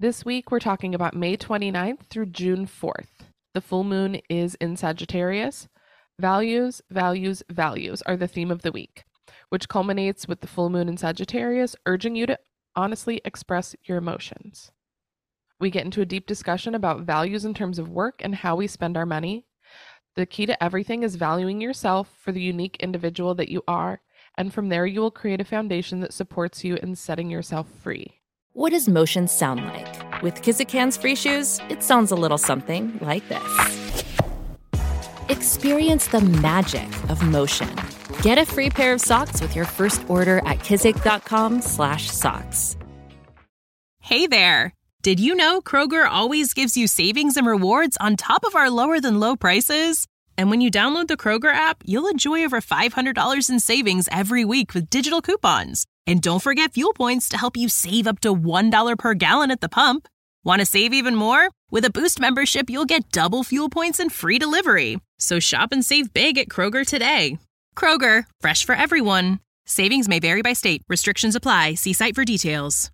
This week, we're talking about May 29th through June 4th. The full moon is in Sagittarius. Values, values, values are the theme of the week, which culminates with the full moon in Sagittarius, urging you to honestly express your emotions. We get into a deep discussion about values in terms of work and how we spend our money. The key to everything is valuing yourself for the unique individual that you are, and from there you will create a foundation that supports you in setting yourself free. What does motion sound like? With Kizikans free shoes, it sounds a little something like this. Experience the magic of motion. Get a free pair of socks with your first order at kizik.com/socks. Hey there! Did you know Kroger always gives you savings and rewards on top of our lower than low prices? And when you download the Kroger app, you'll enjoy over $500 in savings every week with digital coupons. And don't forget fuel points to help you save up to $1 per gallon at the pump. Want to save even more? With a Boost membership, you'll get double fuel points and free delivery. So shop and save big at Kroger today. Kroger, fresh for everyone. Savings may vary by state. Restrictions apply. See site for details.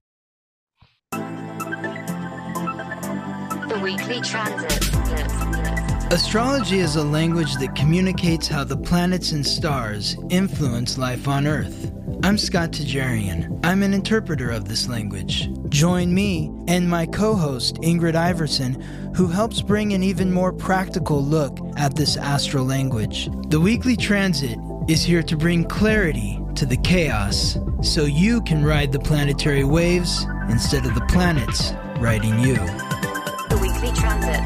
The Weekly Transit. Astrology is a language that communicates how the planets and stars influence life on Earth. I'm Scott Tajarian. I'm an interpreter of this language. Join me and my co-host Ingrid Iverson, who helps bring an even more practical look at this astral language. The Weekly Transit is here to bring clarity to the chaos so you can ride the planetary waves instead of the planets riding you. The Weekly Transit.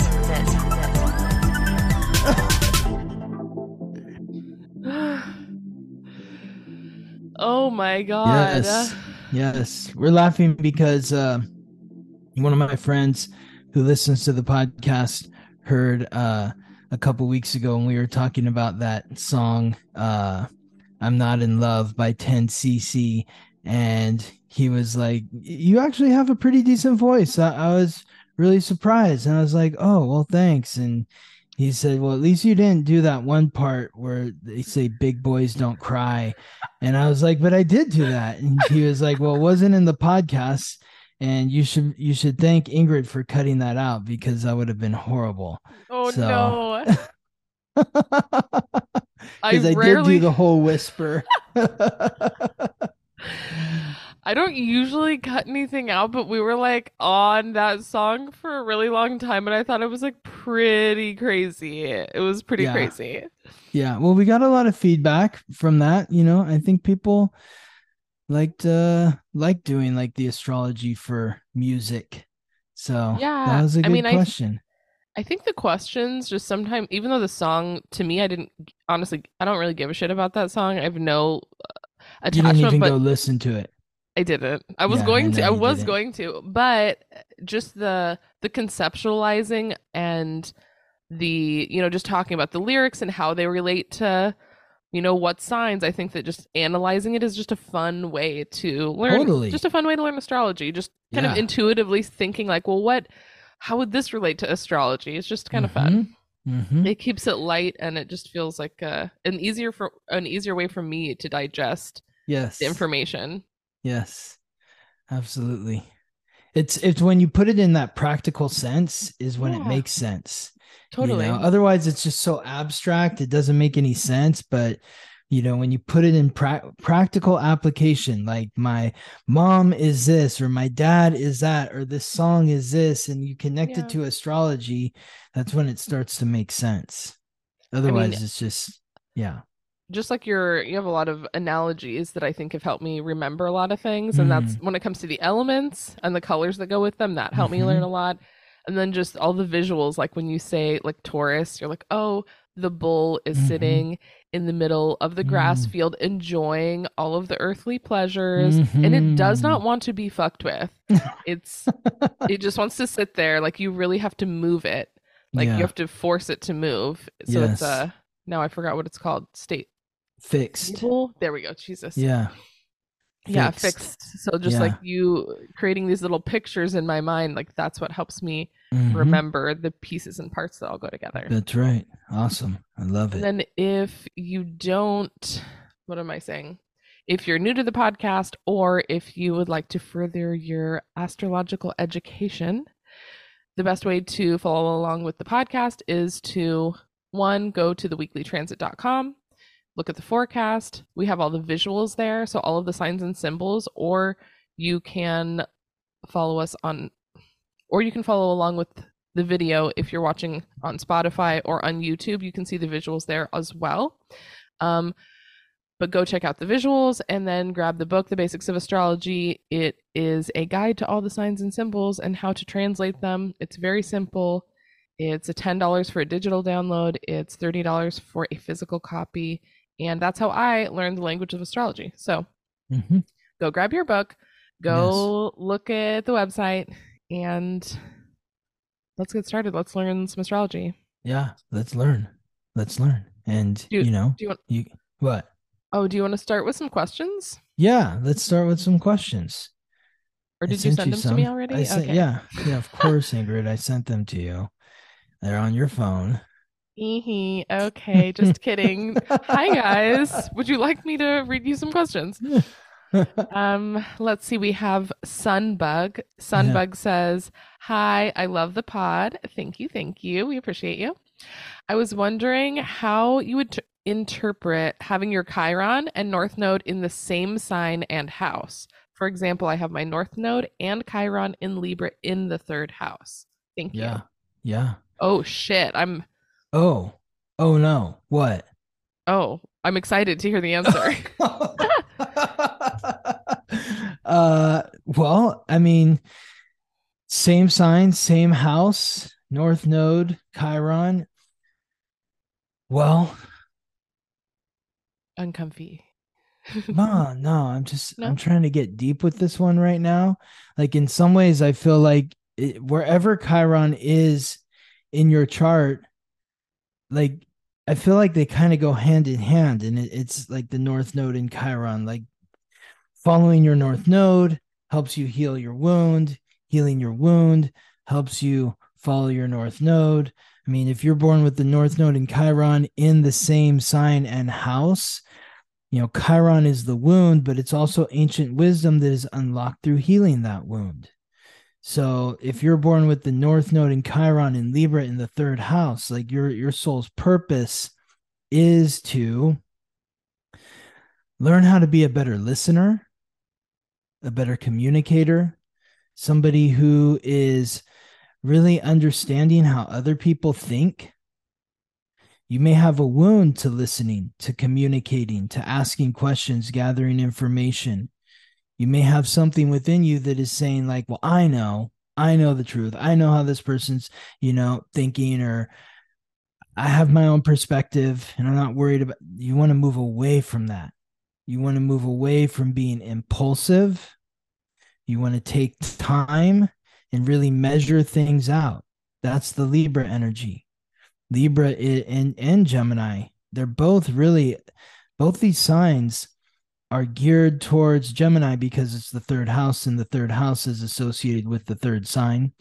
Oh my God. Yes. We're laughing because one of my friends who listens to the podcast heard a couple weeks ago when we were talking about that song, I'm Not in Love by 10cc. And he was like, you actually have a pretty decent voice. I was really surprised. And I was like, oh, well, thanks. And he said, well, at least you didn't do that one part where they say big boys don't cry. And I was like, but I did do that. And he was like, well, it wasn't in the podcast. And you should thank Ingrid for cutting that out because that would have been horrible. Oh, no. I did do the whole whisper. I don't usually cut anything out, but we were like on that song for a really long time, and I thought it was like pretty crazy. It was pretty crazy. Yeah, well, we got a lot of feedback from that. You know, I think people like doing like the astrology for music. So that was a good question. I think the questions just sometimes, even though the song to me, I don't really give a shit about that song. I have no attachment. You didn't even go listen to it. I didn't. I was going to, but just the conceptualizing and the, just talking about the lyrics and how they relate to, what signs. I think that just analyzing it is just a fun way to learn. Totally. Just a fun way to learn astrology. Just kind of intuitively thinking like, well, how would this relate to astrology? It's just kind of fun. Mm-hmm. It keeps it light, and it just feels like an easier way for me to digest the information. Yes, absolutely. It's when you put it in that practical sense is when it makes sense. Totally. Otherwise, it's just so abstract. It doesn't make any sense. But, when you put it in practical application, like my mom is this, or my dad is that, or this song is this, and you connect it to astrology, that's when it starts to make sense. Otherwise, it's just, just like you have a lot of analogies that I think have helped me remember a lot of things. And that's when it comes to the elements and the colors that go with them, that helped me learn a lot. And then just all the visuals, like when you say like Taurus, you're like, oh, the bull is sitting in the middle of the grass field, enjoying all of the earthly pleasures. And it does not want to be fucked with. It just wants to sit there. Like you really have to move it. Like you have to force it to move. So it's now I forgot what it's called. Fixed. There we go. Jesus. Yeah. Fixed. So just like you creating these little pictures in my mind, like that's what helps me remember the pieces and parts that all go together. That's right. Awesome. I love it. And then if you don't, what am I saying? if you're new to the podcast or if you would like to further your astrological education, the best way to follow along with the podcast is to, one, go to theweeklytransit.com, look at the forecast. We have all the visuals there, so all of the signs and symbols, or you can follow us on, or you can follow along with the video if you're watching on Spotify or on YouTube. You can see the visuals there as well. But go check out the visuals and then grab the book, The Basics of Astrology. It is a guide to all the signs and symbols and how to translate them. It's very simple. It's a $10 for a digital download. It's $30 for a physical copy. And that's how I learned the language of astrology. So go grab your book, go look at the website, and let's get started. Let's learn some astrology. Yeah, let's learn. And what? Oh, do you want to start with some questions? Yeah, let's start with some questions. Or did you send them to me already? Okay. Yeah, of course, Ingrid. I sent them to you. They're on your phone. Okay, just kidding. Hi, guys. Would you like me to read you some questions? Let's see. We have Sunbug. Sunbug says, "Hi, I love the pod. Thank you. We appreciate you. I was wondering how you would interpret having your Chiron and North Node in the same sign and house. For example, I have my North Node and Chiron in Libra in the 3rd house. Thank you." Yeah. Oh, shit. Oh no. What? Oh, I'm excited to hear the answer. Well, I mean, same sign, same house, North Node, Chiron. Well, uncomfy. No, I'm trying to get deep with this one right now. Like, in some ways, I feel like wherever Chiron is in your chart, like, I feel like they kind of go hand in hand, and it's like the North Node and Chiron. Like, following your North Node helps you heal your wound. Healing your wound helps you follow your North Node. I mean, if you're born with the North Node and Chiron in the same sign and house, Chiron is the wound, but it's also ancient wisdom that is unlocked through healing that wound. So if you're born with the North Node and Chiron in Libra in the 3rd house, like, your soul's purpose is to learn how to be a better listener, a better communicator, somebody who is really understanding how other people think. You may have a wound to listening, to communicating, to asking questions, gathering information. You may have something within you that is saying, like, well, I know the truth. I know how this person's, thinking, or I have my own perspective and I'm not worried about. You want to move away from that. You want to move away from being impulsive. You want to take time and really measure things out. That's the Libra energy. Libra and Gemini, they're both these signs are geared towards Gemini because it's the 3rd house, and the 3rd house is associated with the 3rd sign.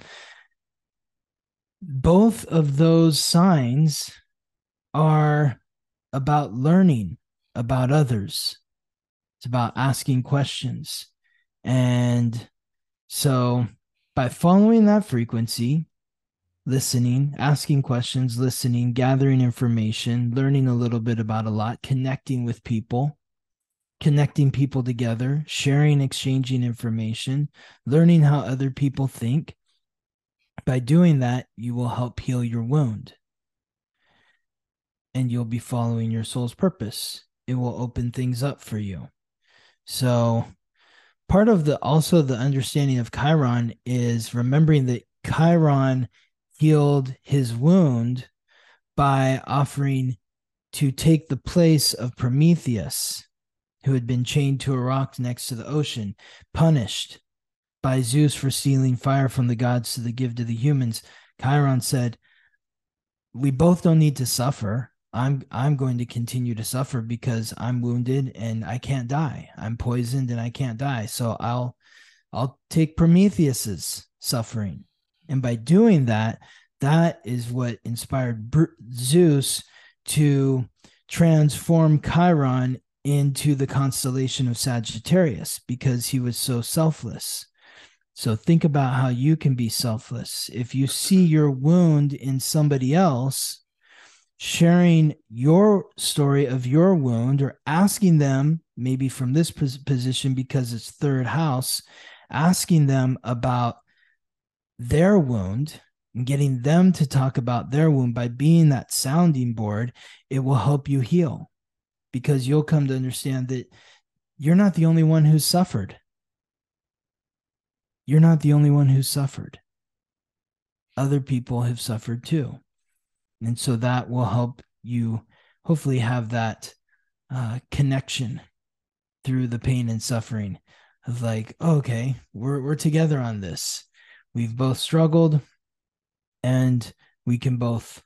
Both of those signs are about learning about others. It's about asking questions. And so by following that frequency, listening, asking questions, listening, gathering information, learning a little bit about a lot, connecting with people, connecting people together, sharing, exchanging information, learning how other people think. By doing that, you will help heal your wound. And you'll be following your soul's purpose. It will open things up for you. So part of the understanding of Chiron is remembering that Chiron healed his wound by offering to take the place of Prometheus, who had been chained to a rock next to the ocean, punished by Zeus for stealing fire from the gods to give to the humans. Chiron said, we both don't need to suffer. I'm going to continue to suffer because I'm wounded and I can't die. I'm poisoned and I can't die. So I'll take Prometheus's suffering. And by doing that, that is what inspired Zeus to transform Chiron into the constellation of Sagittarius because he was so selfless. So think about how you can be selfless. If you see your wound in somebody else, sharing your story of your wound or asking them, maybe from this position because it's third house, asking them about their wound and getting them to talk about their wound by being that sounding board, it will help you heal because you'll come to understand that you're not the only one who's suffered. You're not the only one who's suffered. Other people have suffered too. And so that will help you hopefully have that connection through the pain and suffering of like, oh, okay, we're together on this. We've both struggled and we can both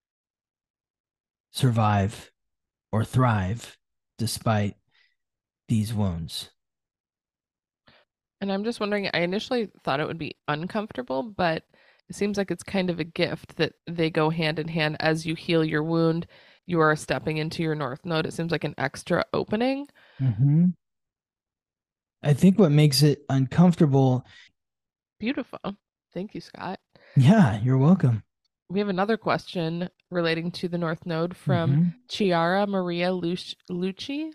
survive or thrive despite these wounds. And I'm just wondering, I initially thought it would be uncomfortable, but it seems like it's kind of a gift that they go hand in hand. As you heal your wound, you are stepping into your North Node. It seems like an extra opening. Mm-hmm. I think what makes it uncomfortable. Beautiful. Thank you, Scott. Yeah, you're welcome. We have another question relating to the North Node from Chiara Maria Lucy.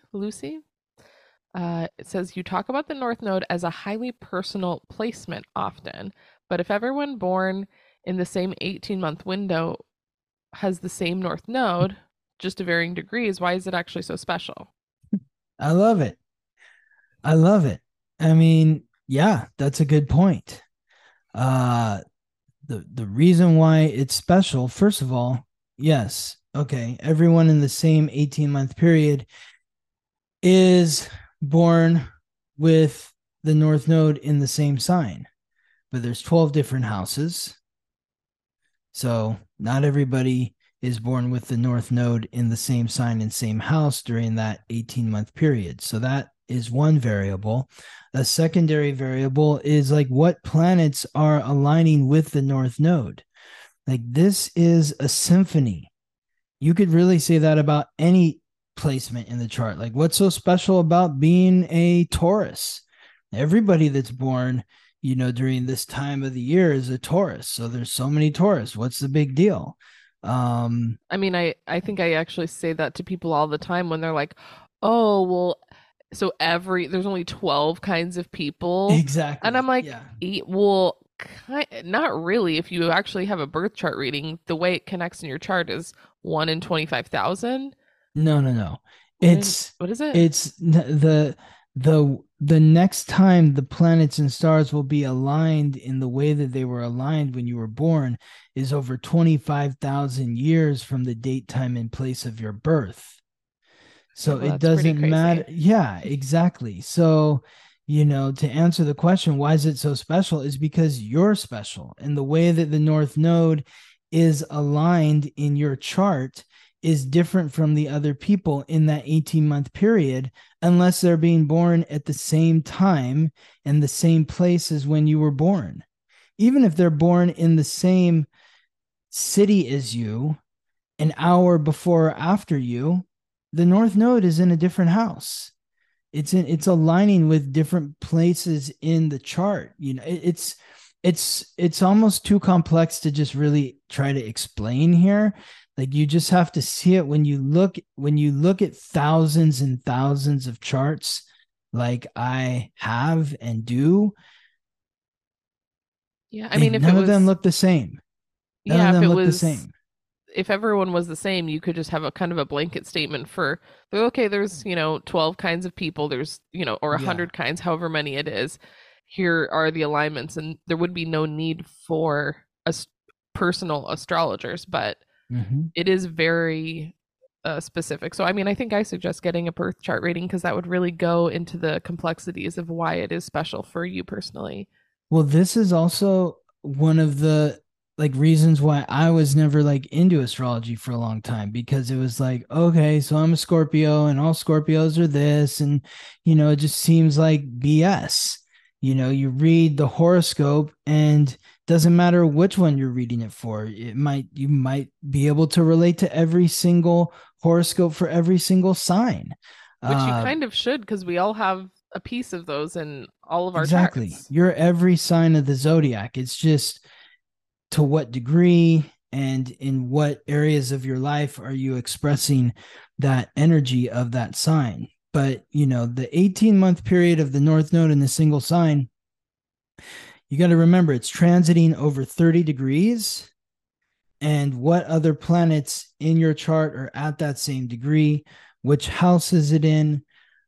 It says, you talk about the North Node as a highly personal placement often, but if everyone born in the same 18-month window has the same North Node, just to varying degrees, why is it actually so special? I love it. I love it. I mean, yeah, that's a good point. The reason why it's special, first of all, yes, okay, everyone in the same 18-month period is born with the North Node in the same sign, but there's 12 different houses. So not everybody is born with the North Node in the same sign and same house during that 18-month period. So that is one variable. A secondary variable is like what planets are aligning with the North Node. Like this is a symphony. You could really say that about any placement in the chart. Like what's so special about being a Taurus? Everybody that's born, during this time of the year is a Taurus. So there's so many Taurus. What's the big deal? I mean, I think I actually say that to people all the time when they're like, oh, well, so there's only 12 kinds of people. Exactly. And I'm like, yeah. Well, not really. If you actually have a birth chart reading, the way it connects in your chart is 1 in 25,000. No. It's what is it? It's the next time the planets and stars will be aligned in the way that they were aligned when you were born is over 25,000 years from the date, time, and place of your birth. So it doesn't matter. Yeah, exactly. So, to answer the question, why is it so special, is because you're special. And the way that the North Node is aligned in your chart is different from the other people in that 18-month period, unless they're being born at the same time and the same place as when you were born. Even if they're born in the same city as you, an hour before or after you, the North Node is in a different house. It's aligning with different places in the chart. It's almost too complex to just really try to explain here. Like you just have to see it when you look at thousands and thousands of charts, like I have and do. Yeah, I mean, if none of them look the same. None of them look the same. If everyone was the same, you could just have a kind of a blanket statement for, okay, there's, 12 kinds of people, there's, or 100 kinds, however many it is. Here are the alignments, and there would be no need for personal astrologers, but it is very specific. So, I mean, I think I suggest getting a birth chart reading because that would really go into the complexities of why it is special for you personally. Well, this is also one of the reasons why I was never into astrology for a long time, because it was like, okay, so I'm a Scorpio and all Scorpios are this. And, it just seems like BS. You read the horoscope and doesn't matter which one you're reading it for. You might be able to relate to every single horoscope for every single sign. Which you kind of should, because we all have a piece of those in all of our exactly. charts. You're every sign of the zodiac. It's just to what degree and in what areas of your life are you expressing that energy of that sign. But, you know, the 18-month period of the North Node in the single sign, you got to remember it's transiting over 30 degrees. And what other planets in your chart are at that same degree? Which house is it in?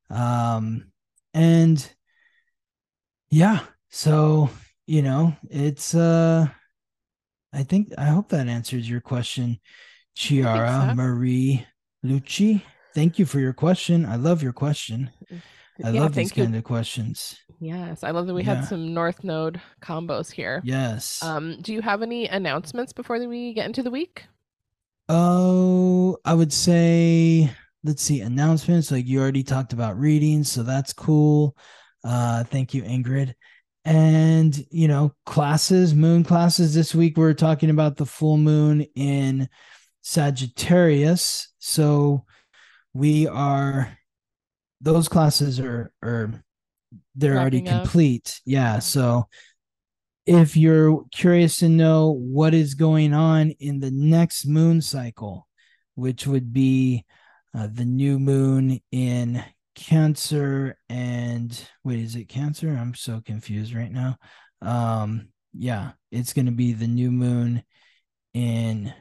And yeah, so, you know, it's, I hope that answers your question, Chiara Marie Lucci. Thank you for your question. I love your question. I love these kind of questions. Yes, I love that we had some North Node combos here. Yes. Do you have any announcements before we get into the week? Oh, I would say, let's see, announcements. Like you already talked about readings, so that's cool. Thank you, Ingrid. And, you know, classes, moon classes. This week we're talking about the full moon in Sagittarius. So those classes are they're already complete. Yeah. So if you're curious to know what is going on in the next moon cycle, which would be the new moon in Cancer and wait, is it Cancer? I'm so confused right now. Yeah, it's going to be the new moon in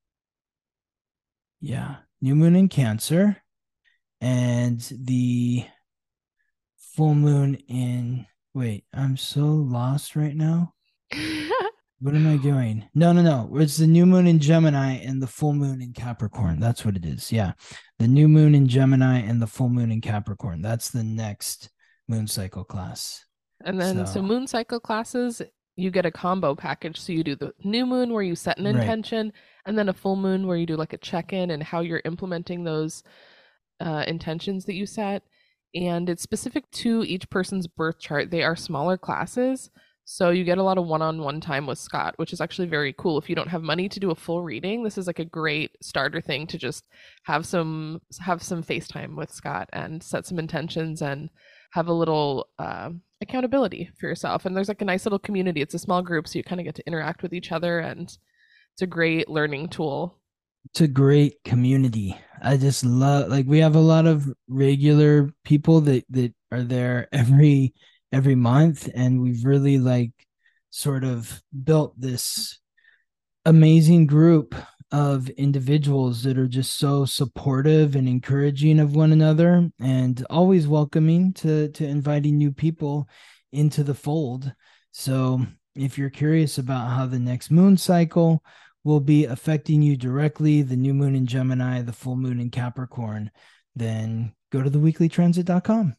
Cancer and the full moon in I'm so lost right now. What am I doing? No. It's the new moon in Gemini and the full moon in Capricorn. That's what it is. Yeah. The new moon in Gemini and the full moon in Capricorn. That's the next moon cycle class. And then so moon cycle classes, you get a combo package. So you do the new moon where you set an intention, and then a full moon where you do like a check-in and how you're implementing those intentions that you set. And it's specific to each person's birth chart. They are smaller classes. So you get a lot of one-on-one time with Scott, which is actually very cool. If you don't have money to do a full reading, this is like a great starter thing to just have some FaceTime with Scott and set some intentions and have a little accountability for yourself. And there's like a nice little community. It's a small group, so you kind of get to interact with each other, and it's a great learning tool. It's a great community. I just love, like, we have a lot of regular people that are there every month, and we've really like sort of built this amazing group of individuals that are just so supportive and encouraging of one another and always welcoming to inviting new people into the fold. So if you're curious about how the next moon cycle will be affecting you directly, the new moon in Gemini, the full moon in Capricorn, then go to theweeklytransit.com.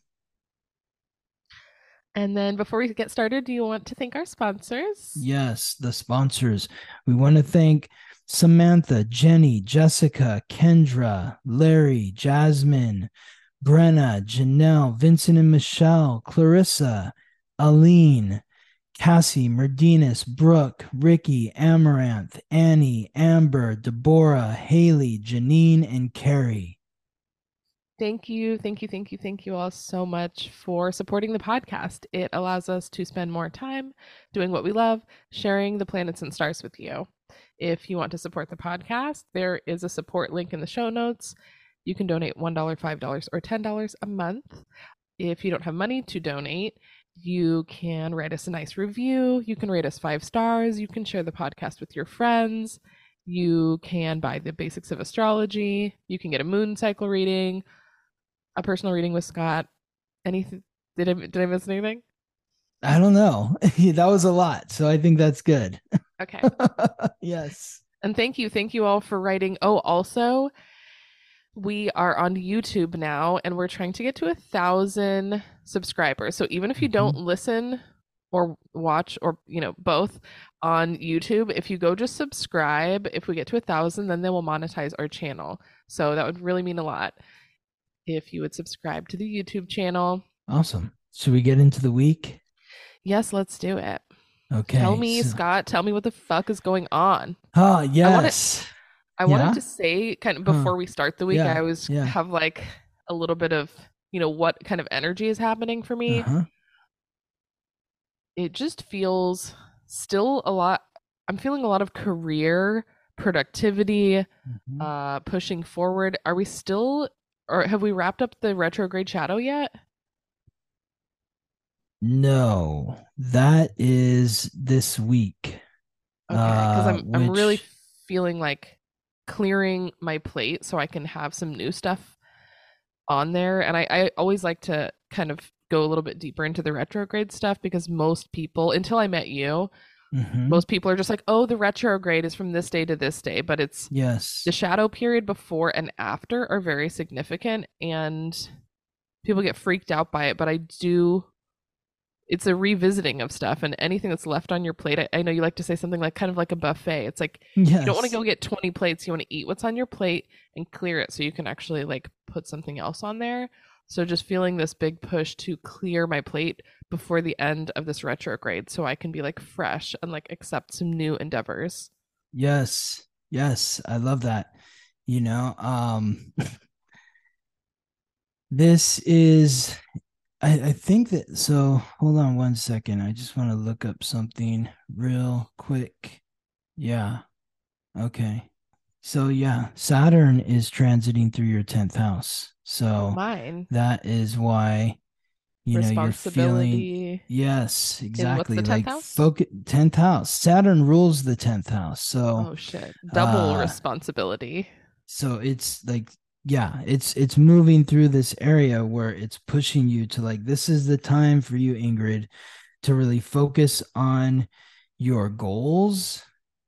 And then before we get started, do you want to thank our sponsors? Yes, the sponsors. We want to thank Samantha, Jenny, Jessica, Kendra, Larry, Jasmine, Brenna, Janelle, Vincent and Michelle, Clarissa, Aline, Cassie, Merdinas, Brooke, Ricky, Amaranth, Annie, Amber, Deborah, Haley, Janine, and Carrie. Thank you all so much for supporting the podcast. It allows us to spend more time doing what we love, sharing the planets and stars with you. If you want to support the podcast, there is a support link in the show notes. You can donate $1, $5, or $10 a month. If you don't have money to donate, you can write us a nice review. You can rate us 5 stars. You can share the podcast with your friends. You can buy the basics of astrology. You can get a moon cycle reading, a personal reading with Scott. Anything? Did I miss anything? I don't know. That was a lot, so I think that's good. Okay. Yes. And thank you all for writing. Oh, also, we are on YouTube now, and we're trying to get to 1,000 subscribers. So even if you don't listen or watch, or both on YouTube, if you go just subscribe, if we get to 1,000, then they will monetize our channel. So that would really mean a lot if you would subscribe to the YouTube channel. Awesome. Should we get into the week? Yes, let's do it. Okay. Tell me, Scott, tell me what the fuck is going on. Yes. I wanted to say, kind of before we start the week, I always have like a little bit of, what kind of energy is happening for me, Uh-huh. it just feels still a lot. I'm feeling a lot of career productivity, Mhm. pushing forward. Are we still, or have we wrapped up the retrograde shadow yet? No, that is this week. Okay, because I'm really Which feeling like clearing my plate so I can have some new stuff on there. And I always like to kind of go a little bit deeper into the retrograde stuff because most people, until I met you, Mhm. most people are just like, oh, the retrograde is from this day to this day, but it's the Yes. shadow period before and after are very significant and people get freaked out by it. But I do, it's a revisiting of stuff and anything that's left on your plate. I know you like to say something like kind of like a buffet. It's like you don't want to Yes. go get 20 plates. You want to eat what's on your plate and clear it so you can actually like put something else on there. So just feeling this big push to clear my plate before the end of this retrograde so I can be like fresh and like accept some new endeavors. Yes. Yes. I love that. You know, this is I think that so hold on one second. I just want to look up something real quick. Yeah. Okay. So yeah, Saturn is transiting through your 10th house. Oh, So mine. that is why, you're feeling, Responsibility yes, in what's exactly. the 10th Like house? 10th house. Saturn rules the 10th house. So Oh shit. Double uh responsibility. so it's like, yeah, it's moving through this area where it's pushing you to like, this is the time for you, Ingrid, to really focus on your goals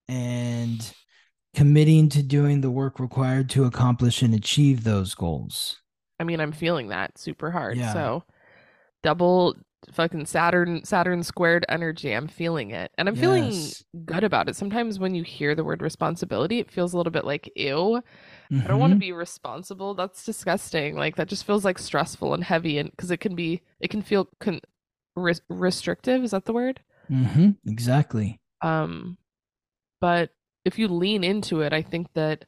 and committing to doing the work required to accomplish and achieve those goals. I mean, I'm feeling that super hard. Yeah. So double fucking Saturn squared energy. I'm feeling it. And I'm feeling Yes. good about it. Sometimes when you hear the word responsibility, it feels a little bit like ew. I don't want to Mm-hmm. be responsible. That's disgusting. Like that just feels like stressful and heavy and because it can feel restrictive, is that the word? Mm-hmm. Exactly. Um but if you lean into it, I think that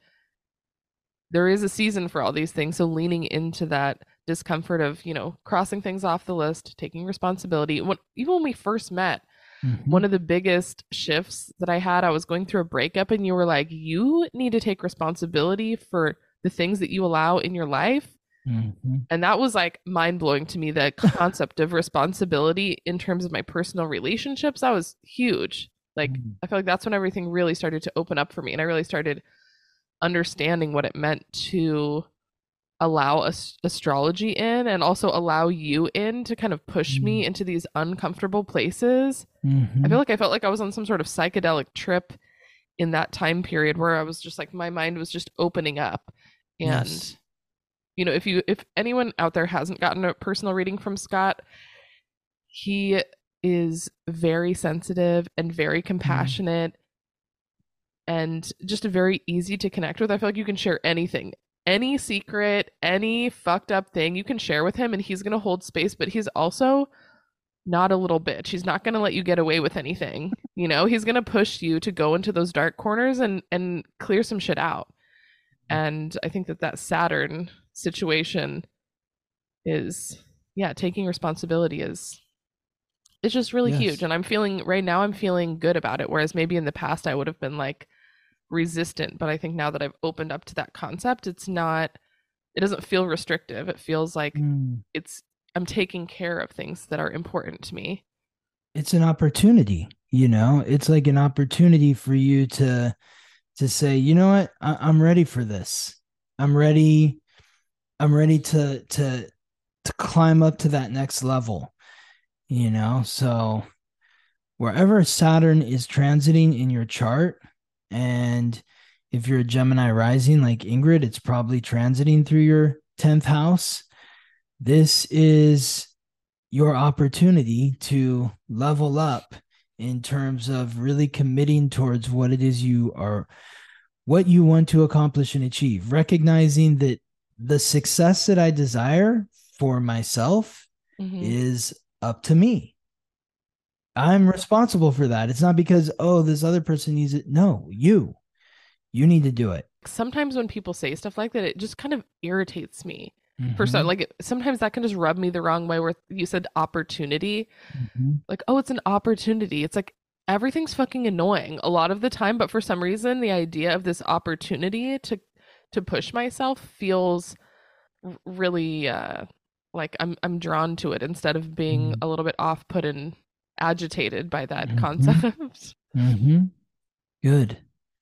there is a season for all these things. So leaning into that discomfort of, crossing things off the list, taking responsibility. Even when we first met, Mm-hmm. one of the biggest shifts that I had, I was going through a breakup and you were like, you need to take responsibility for the things that you allow in your life. Mm-hmm. And that was like mind blowing to me. The concept of responsibility in terms of my personal relationships, that was huge. Like, I feel like that's when everything really started to open up for me. And I really started understanding what it meant to allow astrology in and also allow you in to kind of push me into these uncomfortable places. Mm-hmm. I felt like I was on some sort of psychedelic trip in that time period where I was just like my mind was just opening up. And Yes. if anyone out there hasn't gotten a personal reading from Scott, he is very sensitive and very compassionate and just very easy to connect with. I feel like you can share anything, any secret, any fucked up thing you can share with him, and he's going to hold space, but he's also not a little bitch. He's not going to let you get away with anything. He's going to push you to go into those dark corners and clear some shit out. And I think that Saturn situation is, yeah, taking responsibility is it's just really huge. Yes. And I'm feeling good about it. Whereas maybe in the past I would have been like resistant, but I think now that I've opened up to that concept, it doesn't feel restrictive. It feels like Mm. I'm taking care of things that are important to me. It's an opportunity, it's like an opportunity for you to say, you know what, I'm ready for this. I'm ready. I'm ready to climb up to that next level, So wherever Saturn is transiting in your chart, and if you're a Gemini rising like Ingrid, it's probably transiting through your 10th house. This is your opportunity to level up in terms of really committing towards what it is what you want to accomplish and achieve, recognizing that the success that I desire for myself Mm-hmm. is up to me. I'm responsible for that. It's not because, oh, this other person needs it. No, you need to do it. Sometimes when people say stuff like that, it just kind of irritates me. For some, Mhm. like sometimes that can just rub me the wrong way where you said opportunity. Mhm. Like, oh, it's an opportunity. It's like everything's fucking annoying a lot of the time, but for some reason the idea of this opportunity to push myself feels really like I'm drawn to it instead of being Mhm. a little bit off put and agitated by that Mhm. concept. Mhm. Good.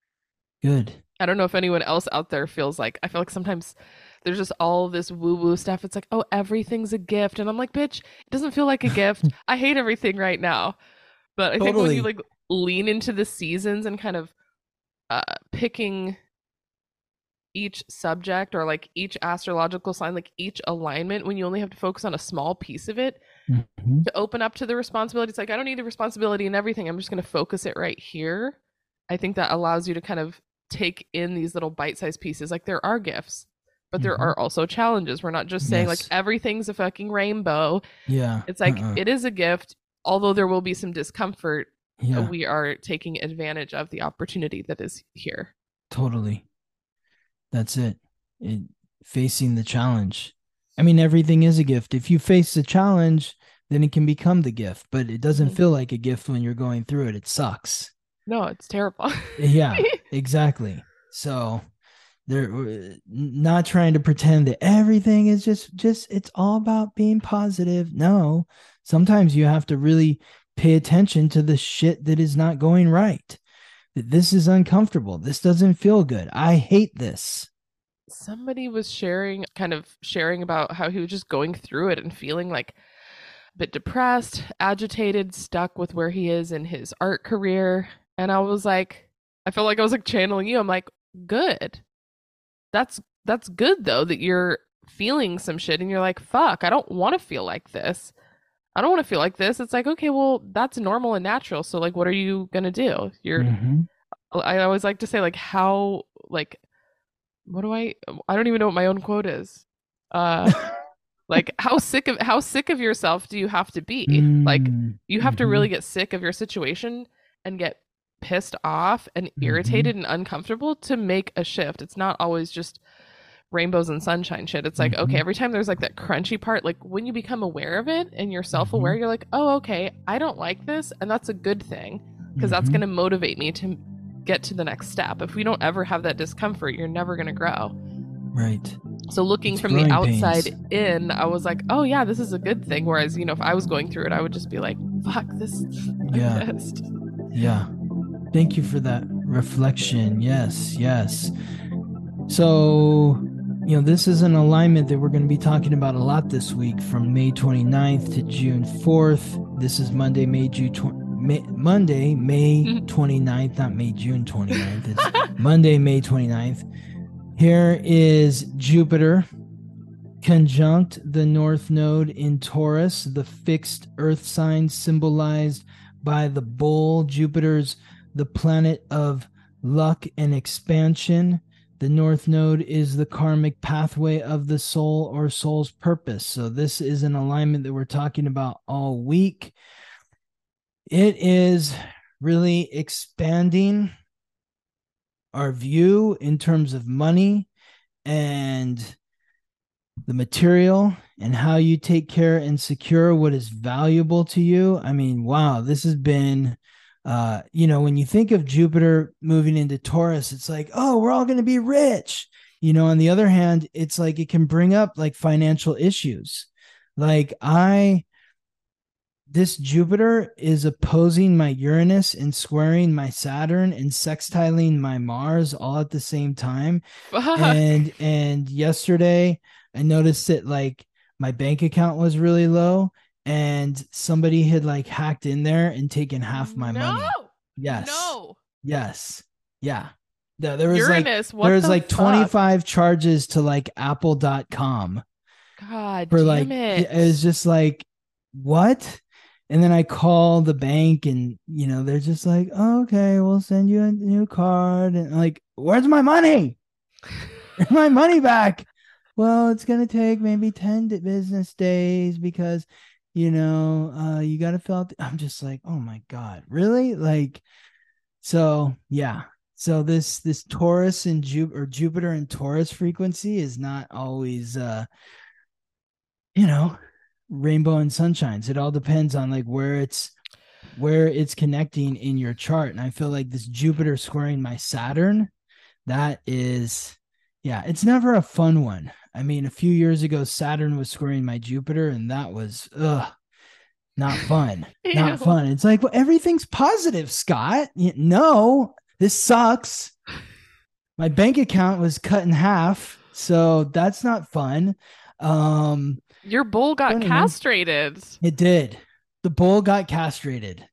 Good. I don't know if anyone else out there feels like I feel like sometimes there's just all this woo woo stuff. It's like, oh, everything's a gift. And I'm like, bitch, it doesn't feel like a gift. I hate everything right now. But I think when you Totally. like lean into the seasons and kind of picking each subject or like each astrological sign, like each alignment, when you only have to focus on a small piece of it Mhm. to open up to the responsibility. It's like, I don't need the responsibility in everything. I'm just going to focus it right here. I think that allows you to kind of take in these little bite sized pieces. Like there are gifts, but there Mhm. are also challenges. We're not just saying like Yes. everything's a fucking rainbow. Yeah. It's like it is a gift, although there will be some discomfort. Yeah. We are taking advantage of the opportunity that is here. Totally. That's it. Facing the challenge. I mean, everything is a gift. If you face the challenge, then it can become the gift, but it doesn't Mhm. feel like a gift when you're going through it. It sucks. No, it's terrible. Yeah, exactly. So they're not trying to pretend that everything is just it's all about being positive. No, sometimes you have to really pay attention to the shit that is not going right. That this is uncomfortable. This doesn't feel good. I hate this. Somebody was sharing about how he was just going through it and feeling like a bit depressed, agitated, stuck with where he is in his art career. And I was like, I felt like I was like channeling you. I'm like, good. That's good though that you're feeling some shit and you're like, fuck, I don't want to feel like this. I don't want to feel like this. It's like, okay, well, that's normal and natural. So like what are you gonna do? Mm-hmm. I always like to say like how like what do I don't even know what my own quote is. Uh like how sick of yourself do you have to be? Like you have to Mm-hmm. really get sick of your situation and get pissed off and Mm-hmm. irritated and uncomfortable to make a shift. It's not always just rainbows and sunshine shit. It's like, okay, Mm-hmm. every time there's like that crunchy part, like when you become aware of it and you're self-aware, Mm-hmm. you're like, "Oh, okay, I don't like this." And that's a good thing because that's Mm-hmm. going to motivate me to get to the next step. If we don't ever have that discomfort, you're never going to grow. Right. So looking It's from the growing outside pains. in, I was like, "Oh yeah, this is a good thing." Whereas, if I was going through it, I would just be like, "Fuck this." Yeah. I'm pissed. Yeah. Thank you for that reflection. Yes. Yes. So, this is an alignment that we're going to be talking about a lot this week from May 29th to June 4th. This is Monday, May 29th, not May, June 29th. It's Monday, May 29th. Here is Jupiter conjunct the North Node in Taurus, the fixed Earth sign symbolized by the bull. Jupiter's the planet of luck and expansion. The North Node is the karmic pathway of the soul or soul's purpose. So this is an alignment that we're talking about all week. It is really expanding our view in terms of money and the material and how you take care and secure what is valuable to you. I mean, wow, this has been, when you think of Jupiter moving into Taurus, it's like, oh, we're all going to be rich. On the other hand, it's like it can bring up like financial issues. Like this Jupiter is opposing my Uranus and squaring my Saturn and sextiling my Mars all at the same time. Fuck. And yesterday I noticed that like my bank account was really low and somebody had like hacked in there and taken half my No. money. Yes. No. Yes. Yeah. There was like Uranus, what the fuck? 25 charges to like apple.com God for damn like it. it was just like what? And then I call the bank and they're just like, oh, okay, we'll send you a new card. And I'm like, where's my money? Where's my money back? Well, it's gonna take maybe 10 business days because you got to fill out I'm just like, oh my God, really? Like, so yeah. So this Taurus and Jupiter and Taurus frequency is not always rainbow and sunshines. It all depends on like where it's connecting in your chart. And I feel like this Jupiter squaring my Saturn, that is, yeah, it's never a fun one. I mean, a few years ago, Saturn was squaring my Jupiter, and that was not fun. Not fun. It's like, well, everything's positive, Scott. No, this sucks. My bank account was cut in half, so that's not fun. Your bull got castrated. It did. The bull got castrated.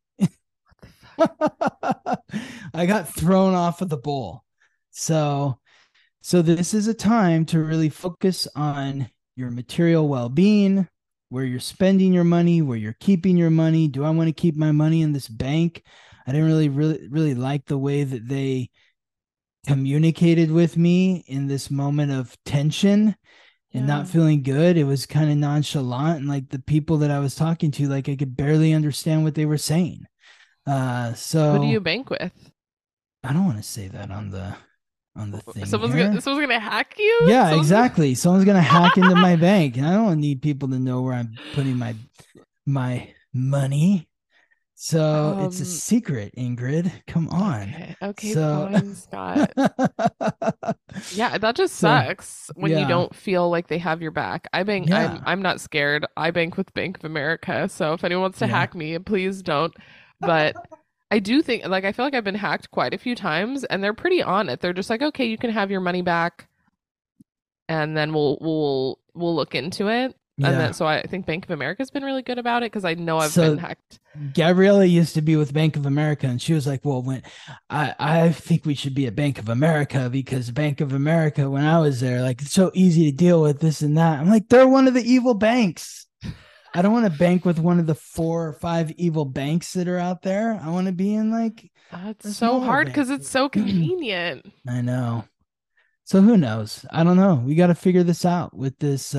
I got thrown off of the bull. So this is a time to really focus on your material well-being, where you're spending your money, where you're keeping your money. Do I want to keep my money in this bank? I didn't really like the way that they communicated with me in this moment of tension and not feeling good. It was kind of nonchalant, and like the people that I was talking to, like I could barely understand what they were saying. So who do you bank with? I don't want to say that on the thing. Someone's gonna hack you? Yeah, exactly. Someone's gonna hack into my bank, and I don't need people to know where I'm putting my money. So it's a secret, Ingrid. Come on. Okay, fine, Scott. Yeah, that just sucks when you don't feel like they have your back. I'm not scared. I bank with Bank of America. So if anyone wants to hack me, please don't. But I do think, like, I feel like I've been hacked quite a few times, and they're pretty on it. They're just like, okay, you can have your money back, and then we'll look into it. Yeah. And then, so I think Bank of America has been really good about it, because I know I've been hacked. Gabriella used to be with Bank of America, and she was like, well, when I think we should be at Bank of America, because Bank of America, when I was there, like, it's so easy to deal with this and that. I'm like, they're one of the evil banks. I don't want to bank with one of the 4 or 5 evil banks that are out there. I want to be in like, it's so hard because it's so convenient. I know. So who knows? I don't know. We got to figure this out with this,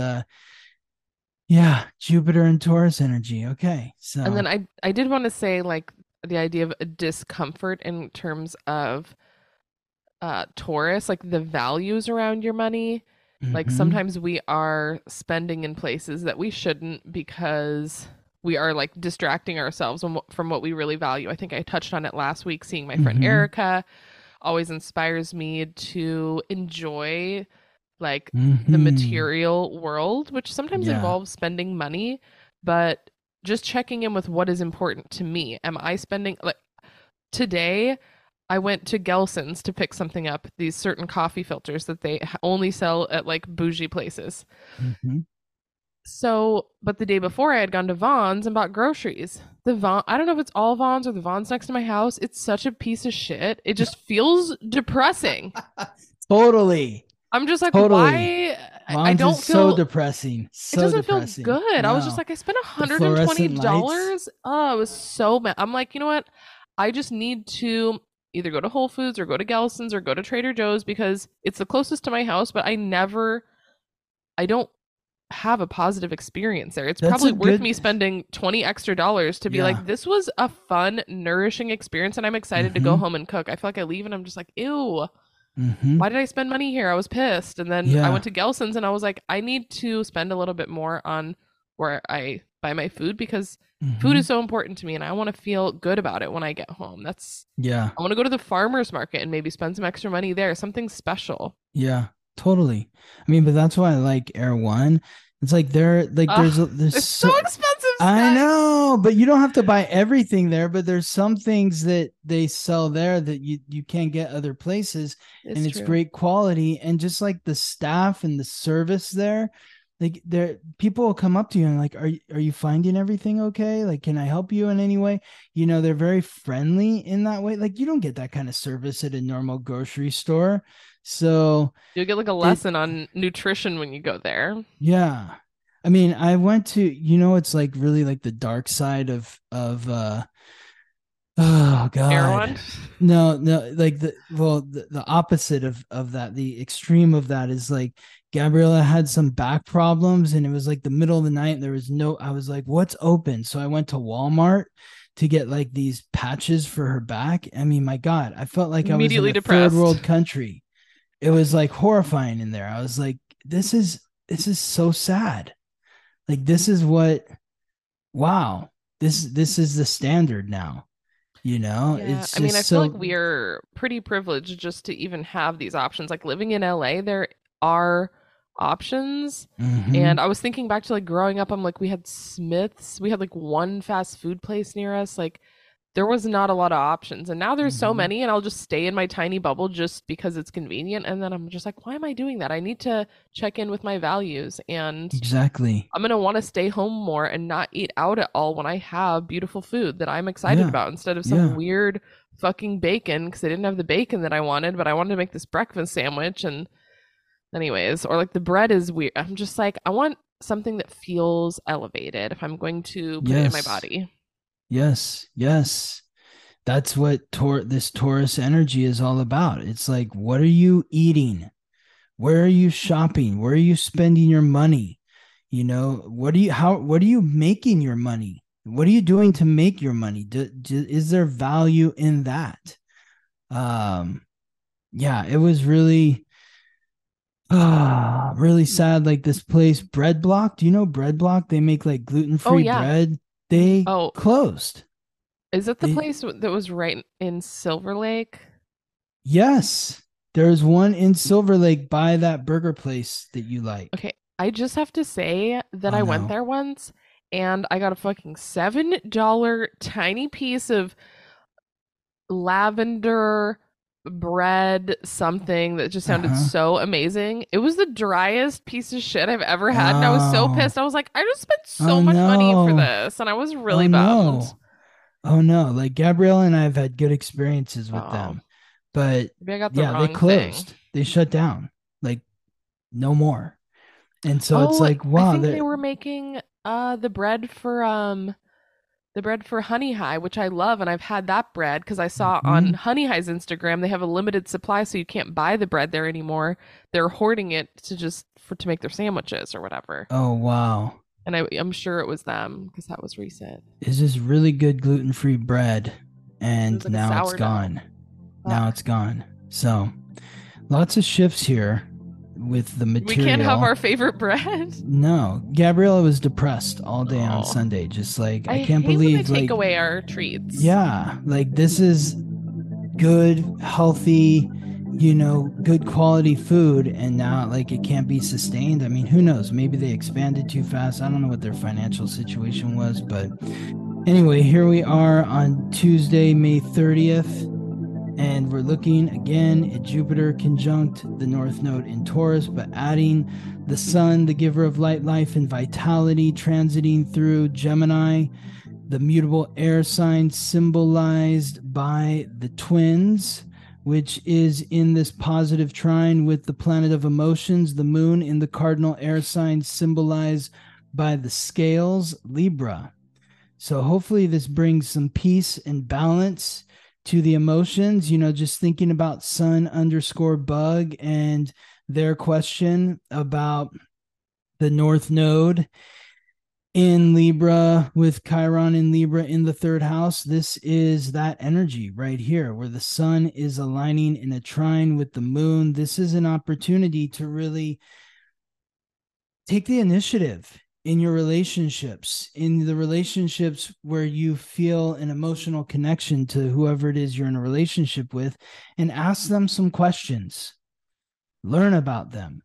Jupiter and Taurus energy. Okay. So, and then I did want to say, like, the idea of a discomfort in terms of Taurus, like the values around your money. Like sometimes we are spending in places that we shouldn't, because we are like distracting ourselves from what we really value. I think I touched on it last week. Seeing my friend Erica always inspires me to enjoy like the material world, which sometimes involves spending money, but just checking in with what is important to me. Am I spending, like, today I went to Gelson's to pick something up, these certain coffee filters that they only sell at like bougie places. So, but the day before I had gone to Vaughn's and bought groceries. I don't know if it's all Vaughn's or the Vaughn's next to my house. It's such a piece of shit. It just feels depressing. Totally. I'm just like, why? Vaughn's I don't feel so depressing. So it doesn't feel good. No. I was just like, I spent $120. Oh, I was so mad. I'm like, you know what? I just need to either go to Whole Foods or go to Gelson's or go to Trader Joe's, because it's the closest to my house, but I don't have a positive experience there. It's probably worth me spending $20 extra to be like, this was a fun, nourishing experience, and I'm excited to go home and cook. I feel like I leave and I'm just like, ew, why did I spend money here? I was pissed. And then I went to Gelson's and I was like, I need to spend a little bit more on where I buy my food, because food is so important to me, and I want to feel good about it when I get home. I want to go to the farmer's market and maybe spend some extra money there, something special. Yeah, totally. I mean, but that's why I like Air One. It's like there's it's so expensive. I know, but you don't have to buy everything there, but there's some things that they sell there that you can't get other places. It's great quality, and just like the staff and the service there, like people will come up to you and like, are you finding everything okay? Like, can I help you in any way? You know, they're very friendly in that way. Like, you don't get that kind of service at a normal grocery store. So you'll get like a lesson on nutrition when you go there. Yeah. I mean, I went to, it's like really like the dark side of oh God. Erewhon? No, like the opposite of that. The extreme of that is like Gabriella had some back problems, and it was like the middle of the night. I was like, what's open? So I went to Walmart to get like these patches for her back. I mean, my God, I felt like I was in a third world country. It was like horrifying in there. I was like, this is so sad. Like this is what, wow, this is the standard now. Yeah, It's I mean, I just feel like so. we're pretty privileged just to even have these options. Like living in LA, there are options. Mhm. And I was thinking back to like growing up, I'm like, we had Smith's, we had like one fast food place near us. Like there was not a lot of options. And now there's so Mhm. many, and I'll just stay in my tiny bubble just because it's convenient. And then I'm just like, why am I doing that? I need to check in with my values. And Exactly. I'm gonna want to stay home more and not eat out at all when I have beautiful food that I'm excited Yeah. about instead of some Yeah. weird fucking bacon because I didn't have the bacon that I wanted, but I wanted to make this breakfast sandwich. And anyways, or like the bread is weird. I'm just like, I want something that feels elevated if I'm going to put it in my Yes. body. Yes. Yes. That's what this Taurus energy is all about. It's like, what are you eating? Where are you shopping? Where are you spending your money? What are you making your money? What are you doing to make your money? Is there value in that? Um, yeah, it was really, really sad. Like this place, Bread Block. Do you know Bread Block? They make like Oh gluten-free yeah. bread. They Oh, closed. is it the They, place that was right in Silver Lake? yes, there's one in Silver Lake by that burger place that you like. Okay, I just have to say that Oh I went no. there once and I got a fucking $7 tiny piece of lavender bread something that just sounded Uh-huh. so amazing. It was the driest piece of shit I've ever had, and I was so Oh. pissed. I was like, I just spent Oh so much money for no. this, and I was Oh really bummed. no. Oh no. Like Gabrielle and I have had good experiences with Oh, them. But maybe I got the yeah, they wrong thing. closed. They shut down. Like no more. And so it's Oh, like, I wow, think they they were making the bread for Honey High, which I love, and I've had that bread because I saw on mhm. Honey High's Instagram they have a limited supply, so you can't buy the bread there anymore. They're hoarding it to make their sandwiches or whatever. Oh wow. And I'm sure it was them because that was recent. Is this really good gluten-free bread? It was And like a now it's sourdough. gone. Now Fuck. it's gone. So lots of shifts here with the We can't have material. our favorite bread. No, Gabriella was depressed all day on Oh, Sunday. Just like, I I can't hate when they believe, take like, away our treats. yeah, like this is good, healthy, good quality food. And now, like, it can't be sustained. I mean, who knows? Maybe they expanded too fast. I don't know what their financial situation was. But anyway, here we are on Tuesday, May 30th. And we're looking again at Jupiter conjunct the North Node in Taurus, but adding the Sun, the giver of light, life, and vitality, transiting through Gemini, the mutable air sign symbolized by the twins, which is in this positive trine with the planet of emotions, the moon in the cardinal air sign symbolized by the scales, Libra. So hopefully this brings some peace and balance to the emotions, just thinking about sun_bug and their question about the North Node in Libra with Chiron in Libra in the third house. This is that energy right here where the sun is aligning in a trine with the moon. This is an opportunity to really take the initiative in your relationships, in the relationships where you feel an emotional connection to whoever it is you're in a relationship with, and ask them some questions. Learn about them.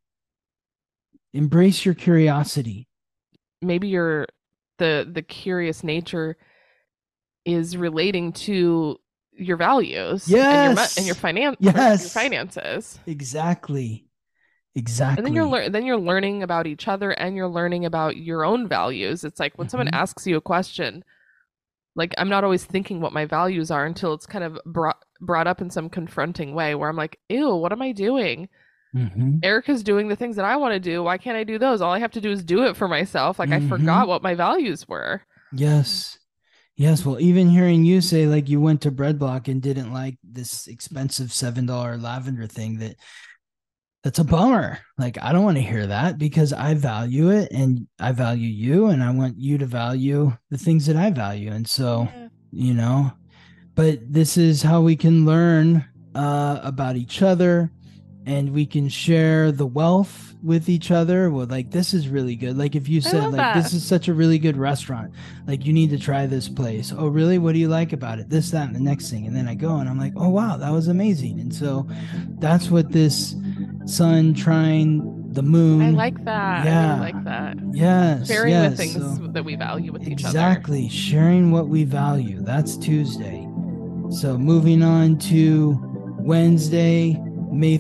Embrace your curiosity. Maybe the curious nature is relating to your values and your Yes. your Yes. finances. Exactly. And then Exactly. you're learning about each other and you're learning about your own values. It's like when someone Mm-hmm. asks you a question, like I'm not always thinking what my values are until it's kind of brought up in some confronting way where I'm like, "Ew, what am I doing? Mm-hmm. Erica's doing the things that I want to do. Why can't I do those? All I have to do is do it for myself." Like I Mm-hmm. forgot what my values were. Yes. Yes. Well, even hearing you say like you went to Bread Block and didn't like this expensive $7 lavender thing, that's a bummer. Like, I don't want to hear that because I value it and I value you and I want you to value the things that I value. And so, Yeah. you know, but this is how we can learn about each other, and we can share the wealth with each other. Well, like, this is really good. Like, if you said, like, this is such a really good restaurant, like, you need to try this place. Oh, really? What do you like about it? This, that, and the next thing. And then I go and I'm like, oh, wow, that was amazing. And so that's what this sun trine the moon. I like that. Yeah. I really like that. Yes. Sharing the things that we value with each other. Exactly. Sharing what we value. That's Tuesday. So moving on to Wednesday, May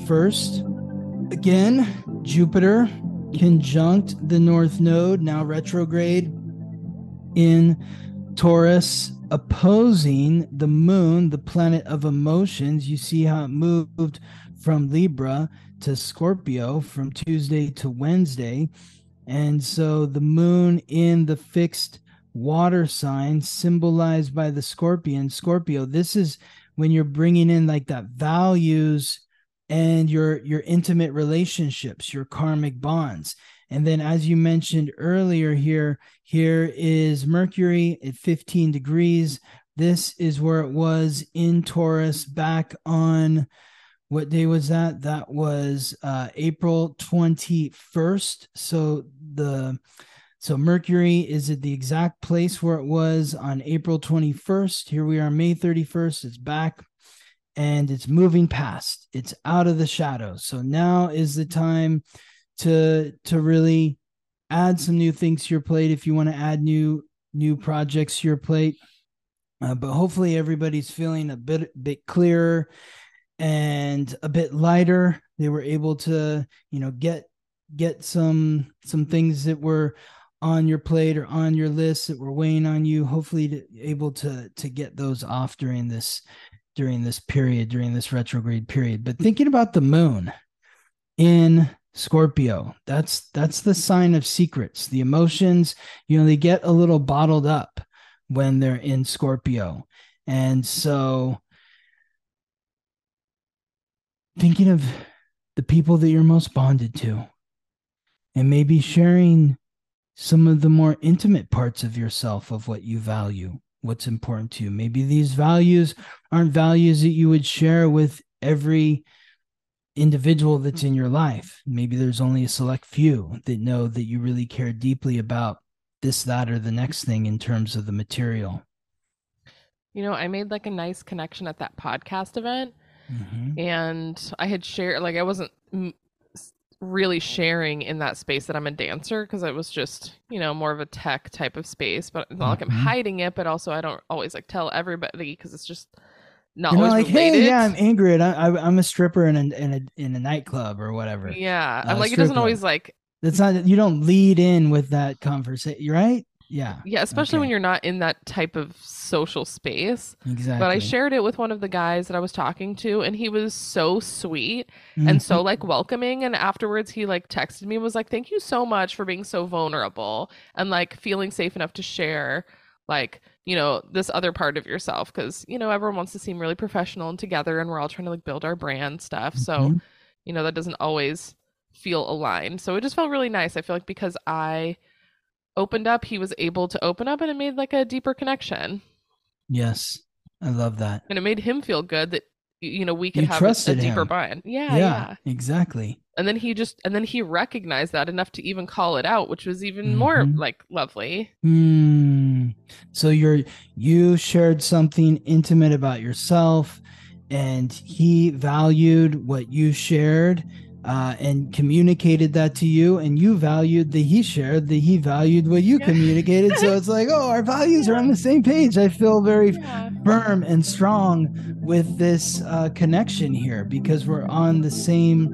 31st. Again, Jupiter conjunct the North Node, now retrograde in Taurus, opposing the moon, the planet of emotions. You see how it moved from Libra to Scorpio from Tuesday to Wednesday. And so the moon in the fixed water sign, symbolized by the Scorpio, this is when you're bringing in like that values and your intimate relationships, your karmic bonds. And then, as you mentioned earlier, here is Mercury at 15 degrees. This is where it was in Taurus back on, what day was that? That was April 21st. So Mercury is at the exact place where it was on April 21st. Here we are, May 31st. It's back and it's moving past. It's out of the shadows. So now is the time to really add some new things to your plate if you want to add new projects to your plate. But hopefully everybody's feeling a bit clearer and a bit lighter. They were able to, get some things that were on your plate or on your list that were weighing on you, hopefully able to get those off during this period, during this retrograde period. But thinking about the moon in Scorpio, that's the sign of secrets. The emotions, they get a little bottled up when they're in Scorpio. And so thinking of the people that you're most bonded to, and maybe sharing some of the more intimate parts of yourself, of what you value, what's important to you. Maybe these values aren't values that you would share with every individual that's in your life. Maybe there's only a select few that know that you really care deeply about this, that, or the next thing in terms of the material. I made like a nice connection at that podcast event. Mm-hmm. And I had shared, like, I wasn't really sharing in that space that I'm a dancer, because it was just, more of a tech type of space, but it's not like I'm hiding it, but also I don't always like tell everybody, because it's just not always like, related. Hey, yeah, I'm Ingrid. I'm a stripper in a nightclub or whatever. Yeah. I'm like, it doesn't always like, that's not, you don't lead in with that conversation, right? Yeah. Yeah, especially when you're not in that type of social space. Exactly. But I shared it with one of the guys that I was talking to, and he was so sweet and so like welcoming. And afterwards he like texted me and was like, thank you so much for being so vulnerable and like feeling safe enough to share like, this other part of yourself. Because, everyone wants to seem really professional and together, and we're all trying to like build our brand stuff. So, that doesn't always feel aligned. So it just felt really nice. I feel like because I opened up, he was able to open up, and it made like a deeper connection. Yes, I love that. And it made him feel good that we could have a deeper bond. Yeah, exactly. And then he recognized that enough to even call it out, which was even more like lovely. So you shared something intimate about yourself, and he valued what you shared, and communicated that to you, and you valued that he shared, that he valued what you communicated. So it's like, oh, our values are on the same page. I feel very firm and strong with this connection here, because we're on the same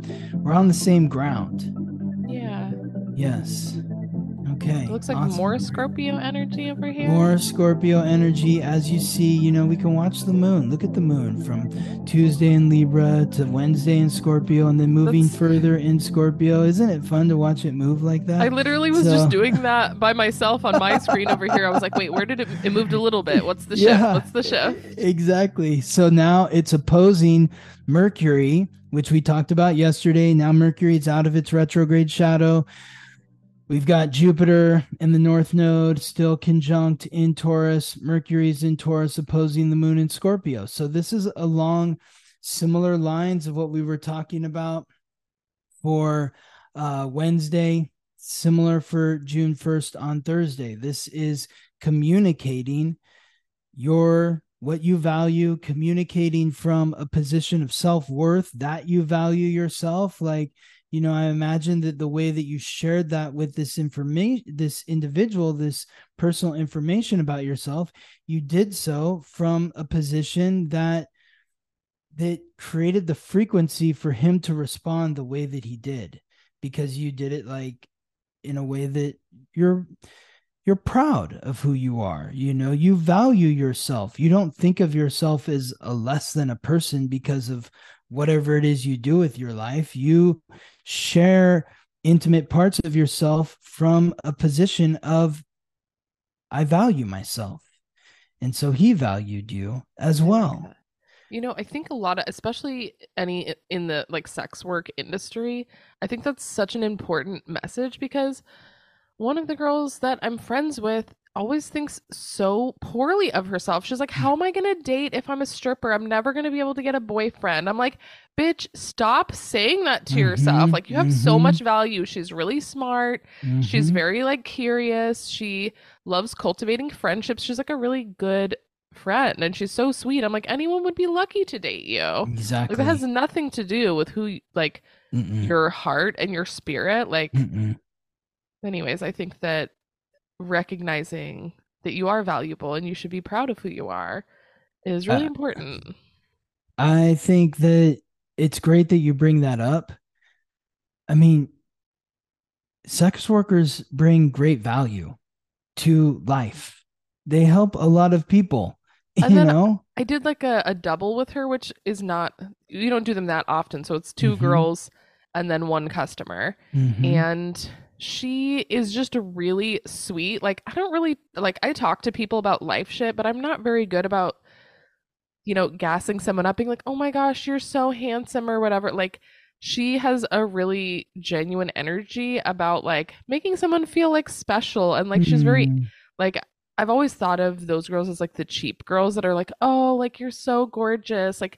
ground. Yeah. Yes. Okay. It looks like awesome. More Scorpio energy over here. More Scorpio energy. As you see, we can watch the moon. Look at the moon from Tuesday in Libra to Wednesday in Scorpio, and then moving further in Scorpio. Isn't it fun to watch it move like that? I literally was just doing that by myself on my screen over here. I was like, wait, where did it moved a little bit? What's the shift? What's the shift? Exactly. So now it's opposing Mercury, which we talked about yesterday. Now Mercury is out of its retrograde shadow. We've got Jupiter in the North Node still conjunct in Taurus. Mercury's in Taurus opposing the moon in Scorpio. So this is a long similar lines of what we were talking about for Wednesday, similar for June 1st on Thursday. This is communicating what you value, communicating from a position of self-worth that you value yourself. Like, I imagine that the way that you shared that with this individual, this personal information about yourself, you did so from a position that created the frequency for him to respond the way that he did, because you did it like in a way that you're proud of who you are. You value yourself. You don't think of yourself as a less than a person because of whatever it is you do with your life. You share intimate parts of yourself from a position of, I value myself. And so he valued you as well. I think a lot of, especially in the like sex work industry, I think that's such an important message, because one of the girls that I'm friends with always thinks so poorly of herself. She's like, how am I going to date if I'm a stripper? I'm never going to be able to get a boyfriend. I'm like, bitch, stop saying that to yourself. Like, you have so much value. She's really smart. She's very like curious. She loves cultivating friendships. She's like a really good friend, and she's so sweet. I'm like, anyone would be lucky to date you. Exactly. Like, that has nothing to do with who, like, your heart and your spirit. Like, anyways, I think that recognizing that you are valuable and you should be proud of who you are is really important. I think that it's great that you bring that up. I mean, sex workers bring great value to life. They help a lot of people, I did like a double with her, which is not, you don't do them that often. So it's two girls and then one customer. And she is just really sweet. Like, I don't really, like, I talk to people about life shit, but I'm not very good about, gassing someone up, being like, oh my gosh, you're so handsome or whatever. Like, she has a really genuine energy about like making someone feel like special. And like, she's very, like, I've always thought of those girls as like the cheap girls that are like, oh, like, you're so gorgeous. Like,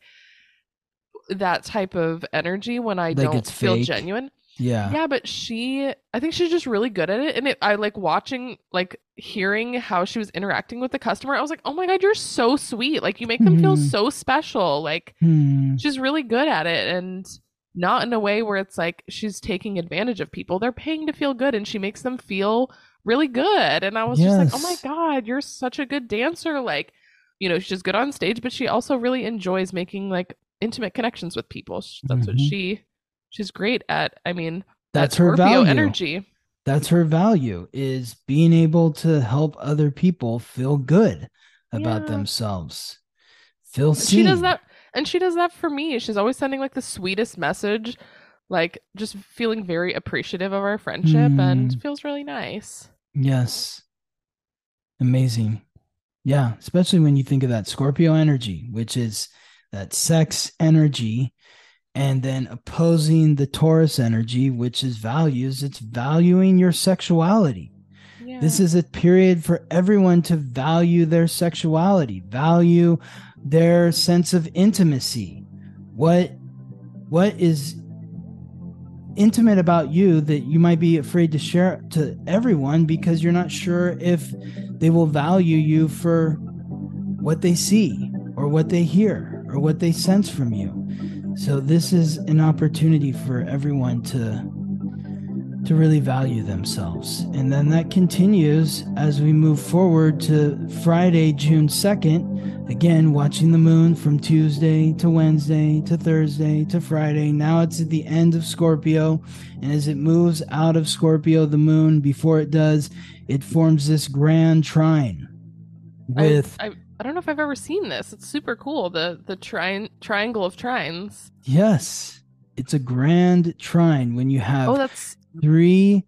that type of energy when I don't feel genuine. Yeah, but I think she's just really good at it. And I like watching, like, hearing how she was interacting with the customer. I was like, oh my God, you're so sweet. Like, you make them feel so special. Like, she's really good at it, and not in a way where it's like she's taking advantage of people. They're paying to feel good, and she makes them feel really good. And I was just like, oh my God, you're such a good dancer. Like, she's good on stage, but she also really enjoys making like intimate connections with people. That's what she's great at. I mean, that's her value. Energy. That's her value, is being able to help other people feel good about themselves, feel seen. She does that, and she does that for me. She's always sending like the sweetest message, like just feeling very appreciative of our friendship, and feels really nice. Yes. Amazing. Yeah, especially when you think of that Scorpio energy, which is that sex energy, and then opposing the Taurus energy, which is values. It's valuing your sexuality. Yeah. This is a period for everyone to value their sexuality, value their sense of intimacy. What is intimate about you that you might be afraid to share to everyone because you're not sure if they will value you for what they see or what they hear or what they sense from you. So this is an opportunity for everyone to really value themselves. And then that continues as we move forward to Friday, June 2nd. Again, watching the moon from Tuesday to Wednesday to Thursday to Friday. Now it's at the end of Scorpio. And as it moves out of Scorpio, the moon, before it does, it forms this grand trine with... I don't know if I've ever seen this. It's super cool. The triangle of trines. Yes. It's a grand trine when you have three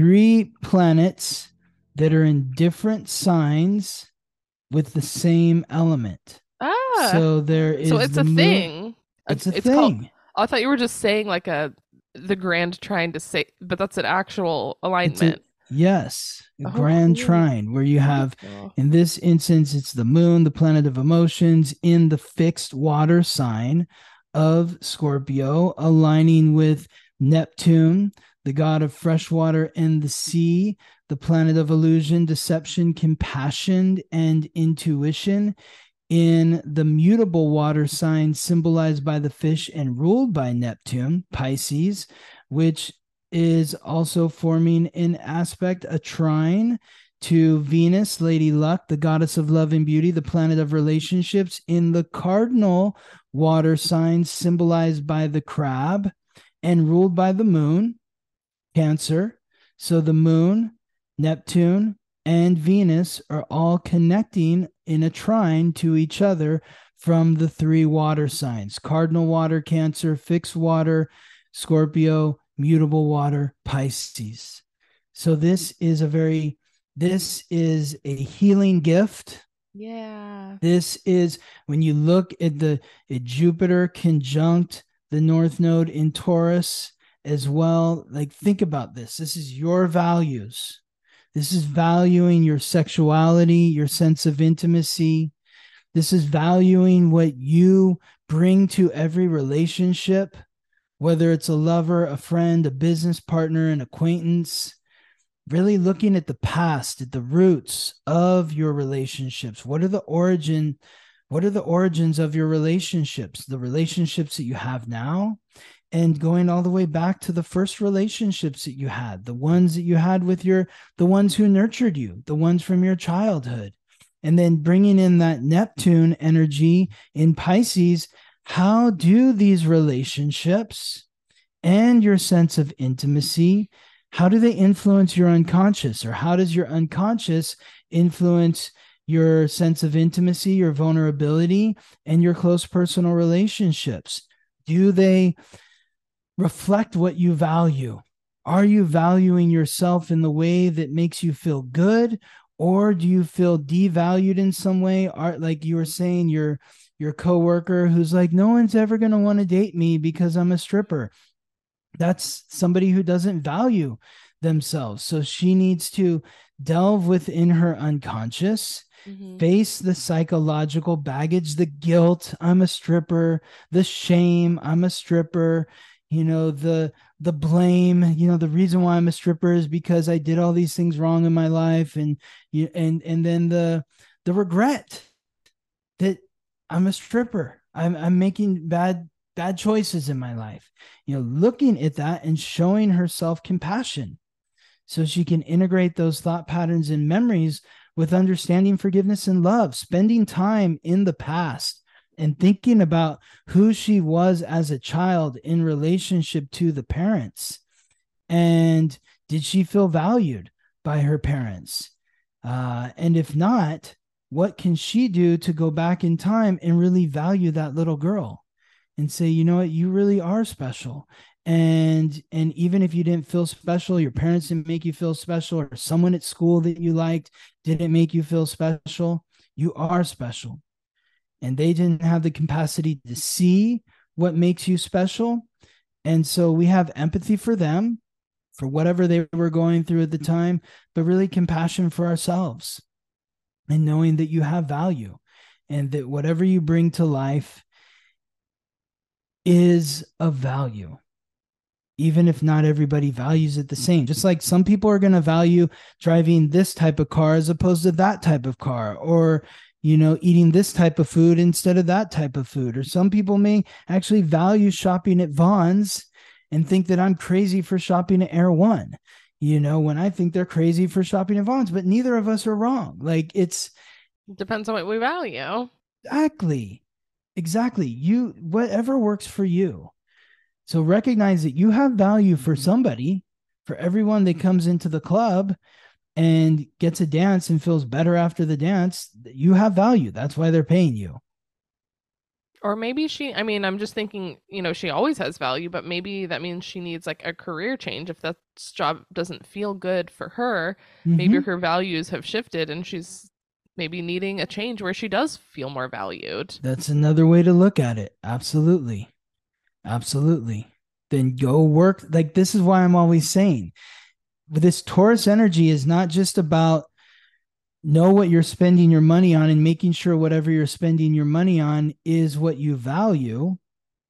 planets that are in different signs with the same element. So there is. So it's a thing. It's a thing. I thought you were just saying like the grand trine to say, but that's an actual alignment. Yes, a grand trine where you have, in this instance, it's the moon, the planet of emotions, in the fixed water sign of Scorpio, aligning with Neptune, the god of fresh water and the sea, the planet of illusion, deception, compassion, and intuition, in the mutable water sign symbolized by the fish and ruled by Neptune, Pisces, which is also forming an aspect, a trine to Venus, Lady Luck, the goddess of love and beauty, the planet of relationships, in the cardinal water sign symbolized by the crab and ruled by the moon, Cancer. So the moon, Neptune, and Venus are all connecting in a trine to each other from the three water signs: cardinal water, Cancer; fixed water, Scorpio; mutable water, Pisces. So this is a healing gift. Yeah. This is, when you look at Jupiter conjunct the North Node in Taurus as well, like, think about this. This is your values. This is valuing your sexuality, your sense of intimacy. This is valuing what you bring to every relationship, whether it's a lover, a friend, a business partner, an acquaintance. Really looking at the past, at the roots of your relationships. What are the origins of your relationships? The relationships that you have now, and going all the way back to the first relationships that you had, the ones that you had with the ones who nurtured you, the ones from your childhood. And then bringing in that Neptune energy in Pisces. How do these relationships and your sense of intimacy, how do they influence your unconscious? Or how does your unconscious influence your sense of intimacy, your vulnerability, and your close personal relationships? Do they reflect what you value? Are you valuing yourself in the way that makes you feel good? Or do you feel devalued in some way? Like you were saying, your coworker who's like, no one's ever going to want to date me because I'm a stripper. That's somebody who doesn't value themselves. So she needs to delve within her unconscious, face the psychological baggage, the guilt, I'm a stripper, the shame, I'm a stripper, the blame, the reason why I'm a stripper is because I did all these things wrong in my life. And then the regret that I'm a stripper. I'm making bad choices in my life, looking at that and showing herself compassion so she can integrate those thought patterns and memories with understanding, forgiveness, and love, spending time in the past and thinking about who she was as a child in relationship to the parents. And did she feel valued by her parents? And if not, what can she do to go back in time and really value that little girl? And say, you know what, you really are special. And even if you didn't feel special, your parents didn't make you feel special, or someone at school that you liked didn't make you feel special, you are special. And they didn't have the capacity to see what makes you special. And so we have empathy for them, for whatever they were going through at the time, but really compassion for ourselves, and knowing that you have value and that whatever you bring to life is of value, even if not everybody values it the same. Just like some people are going to value driving this type of car as opposed to that type of car, or eating this type of food instead of that type of food. Or some people may actually value shopping at Vons and think that I'm crazy for shopping at Air One, when I think they're crazy for shopping at Vons. But neither of us are wrong. Like, it depends on what we value. Exactly. Whatever works for you. So recognize that you have value for somebody, for everyone that comes into the club and gets a dance and feels better after the dance. You have value. That's why they're paying you. Or maybe I'm just thinking, she always has value, but maybe that means she needs like a career change. If that job doesn't feel good for her, maybe her values have shifted and she's maybe needing a change where she does feel more valued. That's another way to look at it. Absolutely. Then go work. Like, this is why I'm always saying, this Taurus energy is not just about know what you're spending your money on and making sure whatever you're spending your money on is what you value.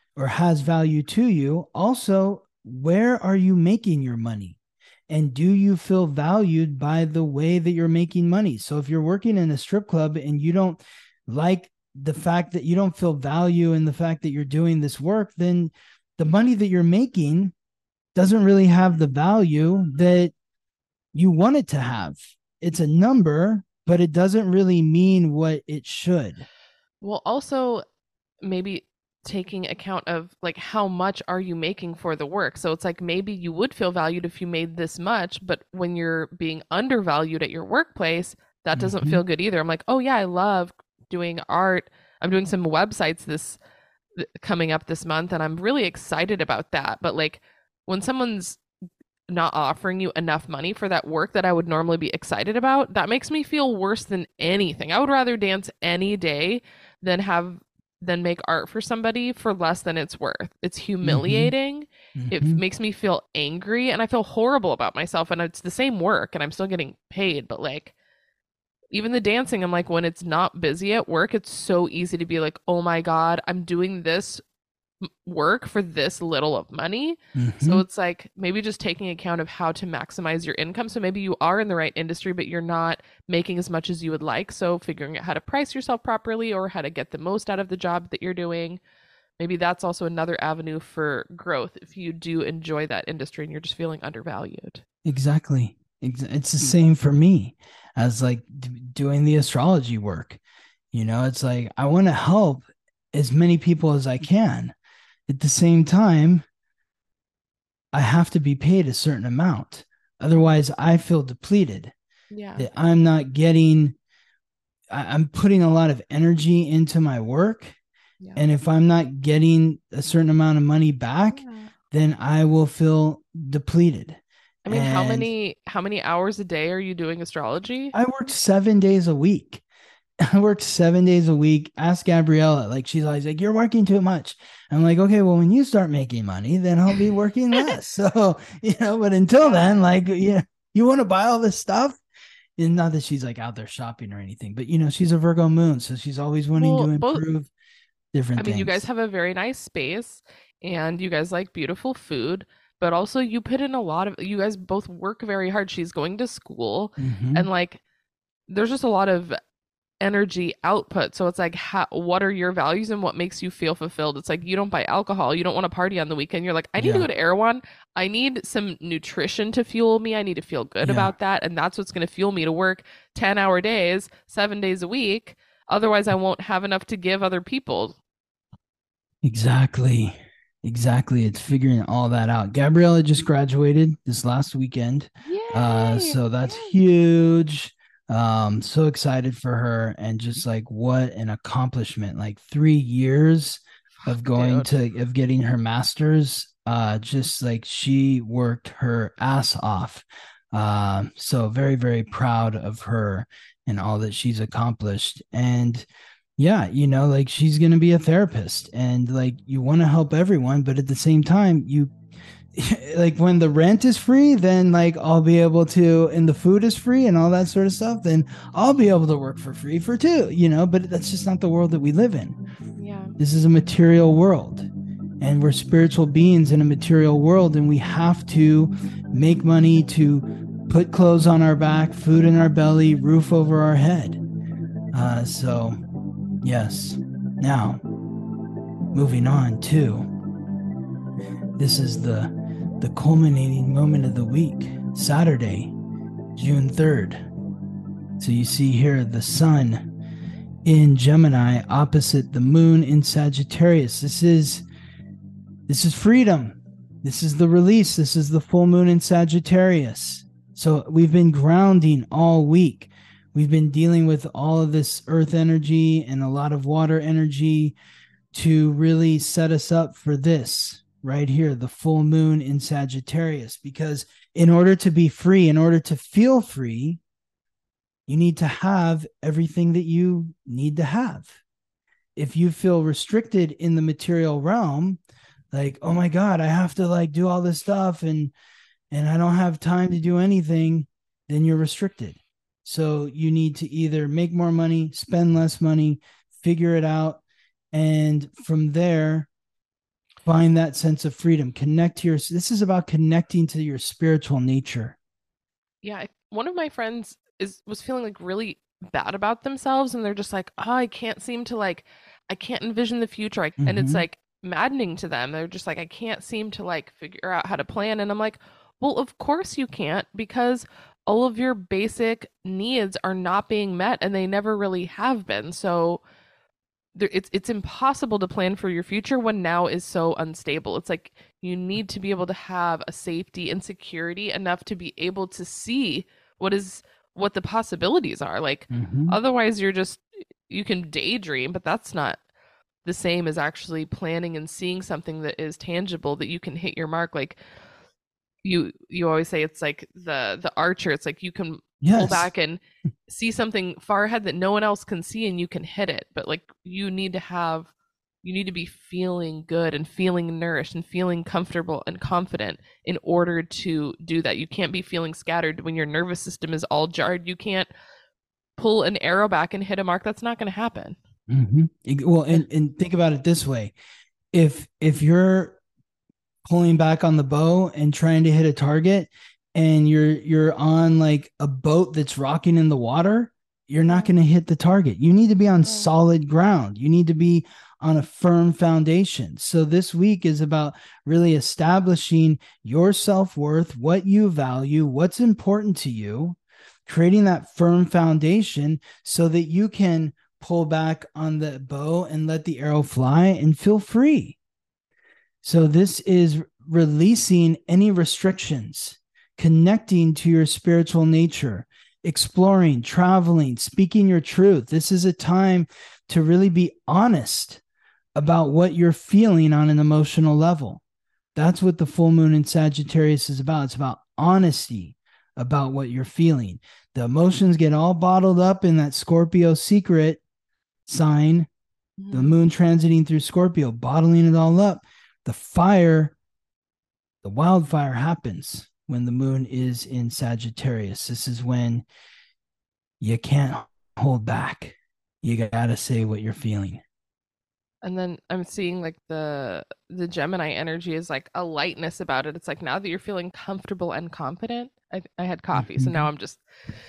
or has value to you, also, where are you making your money? And do you feel valued by the way that you're making money? So if you're working in a strip club and you don't like the fact that you don't feel value in the fact that you're doing this work, then the money that you're making doesn't really have the value that you want it to have. It's a number, but it doesn't really mean what it should. Well, also maybe taking account of like how much are you making for the work. So it's like maybe you would feel valued if you made this much, but when you're being undervalued at your workplace, that doesn't feel good either. I'm like, oh yeah, I love doing art. I'm doing some websites coming up this month, and I'm really excited about that. But like when someone's not offering you enough money for that work that I would normally be excited about, that makes me feel worse than anything. I would rather dance any day than make art for somebody for less than it's worth. It's humiliating. It makes me feel angry, and I feel horrible about myself, and it's the same work and I'm still getting paid, but like even the dancing, I'm like, when it's not busy at work, it's so easy to be like, oh my God, I'm doing this work for this little of money. So it's like maybe just taking account of how to maximize your income. So maybe you are in the right industry, but you're not making as much as you would like. So figuring out how to price yourself properly or how to get the most out of the job that you're doing. Maybe that's also another avenue for growth if you do enjoy that industry and you're just feeling undervalued. Exactly. It's the same for me as like doing the astrology work. You know, it's like I want to help as many people as I can. At the same time, I have to be paid a certain amount. Otherwise, I feel depleted. Yeah. That I'm not getting, I'm putting a lot of energy into my work. Yeah. And if I'm not getting a certain amount of money back, then I will feel depleted. I mean, how many hours a day are you doing astrology? I work 7 days a week. I work 7 days a week. Ask Gabriella. Like, she's always like, you're working too much. I'm like, okay, well, when you start making money, then I'll be working less. So, you know, but until then, like, you want to buy all this stuff? And not that she's like out there shopping or anything, but, you know, she's a Virgo moon. So she's always wanting to improve different things. You guys have a very nice space and you guys like beautiful food, but also you put in a lot of, you guys both work very hard. She's going to school and like, there's just a lot of energy output. So it's like, what are your values and what makes you feel fulfilled? It's like, you don't buy alcohol, you don't want to party on the weekend. You're like, I need to go to Erewhon. I need some nutrition to fuel me. I need to feel good about that. And that's what's going to fuel me to work 10-hour days, 7 days a week. Otherwise I won't have enough to give other people. Exactly. It's figuring all that out. Gabriella just graduated this last weekend. So that's huge. So excited for her, and just like what an accomplishment, like 3 years of getting her master's. Just like she worked her ass off. So very, very proud of her and all that she's accomplished. And yeah, you know, like she's going to be a therapist, and like you want to help everyone, but at the same time, you like when the rent is free, then like I'll be able to, and the food is free and all that sort of stuff, then I'll be able to work for free for too, you know, but that's just not the world that we live in. Yeah. This is a material world, and we're spiritual beings in a material world, and we have to make money to put clothes on our back, food in our belly, roof over our head. So yes. Now, moving on to, this is the culminating moment of the week, Saturday, June 3rd. So you see here the sun in Gemini opposite the moon in Sagittarius. This is freedom. This is the release. This is the full moon in Sagittarius. So we've been grounding all week. We've been dealing with all of this earth energy and a lot of water energy to really set us up for this right here, the full moon in Sagittarius. Because in order to be free, in order to feel free, you need to have everything that you need to have. If you feel restricted in the material realm, like, oh my God, I have to like do all this stuff and I don't have time to do anything, then you're restricted. So you need to either make more money, spend less money, figure it out. And from there, Find that sense of freedom. Connect to this is about connecting to your spiritual nature. Yeah, one of my friends was feeling like really bad about themselves, and they're just like, oh, I can't seem to like, I can't envision the future. And it's like maddening to them. They're just like, I can't seem to like figure out how to plan. And I'm like, well, of course you can't, because all of your basic needs are not being met, and they never really have been. So it's impossible to plan for your future when now is so unstable. It's like you need to be able to have a safety and security enough to be able to see what the possibilities are. Like otherwise you can daydream, but that's not the same as actually planning and seeing something that is tangible, that you can hit your mark. Like you always say, it's like the archer. It's like you can pull back and see something far ahead that no one else can see, and you can hit it. But like you need to be feeling good and feeling nourished and feeling comfortable and confident in order to do that. You can't be feeling scattered when your nervous system is all jarred. You can't pull an arrow back and hit a mark. That's not going to happen. Well, and think about it this way. If you're pulling back on the bow and trying to hit a target, and you're on like a boat that's rocking in the water, you're not going to hit the target. You need to be on solid ground. You need to be on a firm foundation. So this week is about really establishing your self-worth, what you value, what's important to you, creating that firm foundation so that you can pull back on the bow and let the arrow fly and feel free. So this is releasing any restrictions, connecting to your spiritual nature, exploring, traveling, speaking your truth. This is a time to really be honest about what you're feeling on an emotional level. That's what the full moon in Sagittarius is about. It's about honesty about what you're feeling. The emotions get all bottled up in that Scorpio secret sign, the moon transiting through Scorpio, bottling it all up. The wildfire happens when the moon is in Sagittarius. This is when you can't hold back. You got to say what you're feeling. And then I'm seeing like the Gemini energy is like a lightness about it. It's like now that you're feeling comfortable and confident. I had coffee, so now I'm just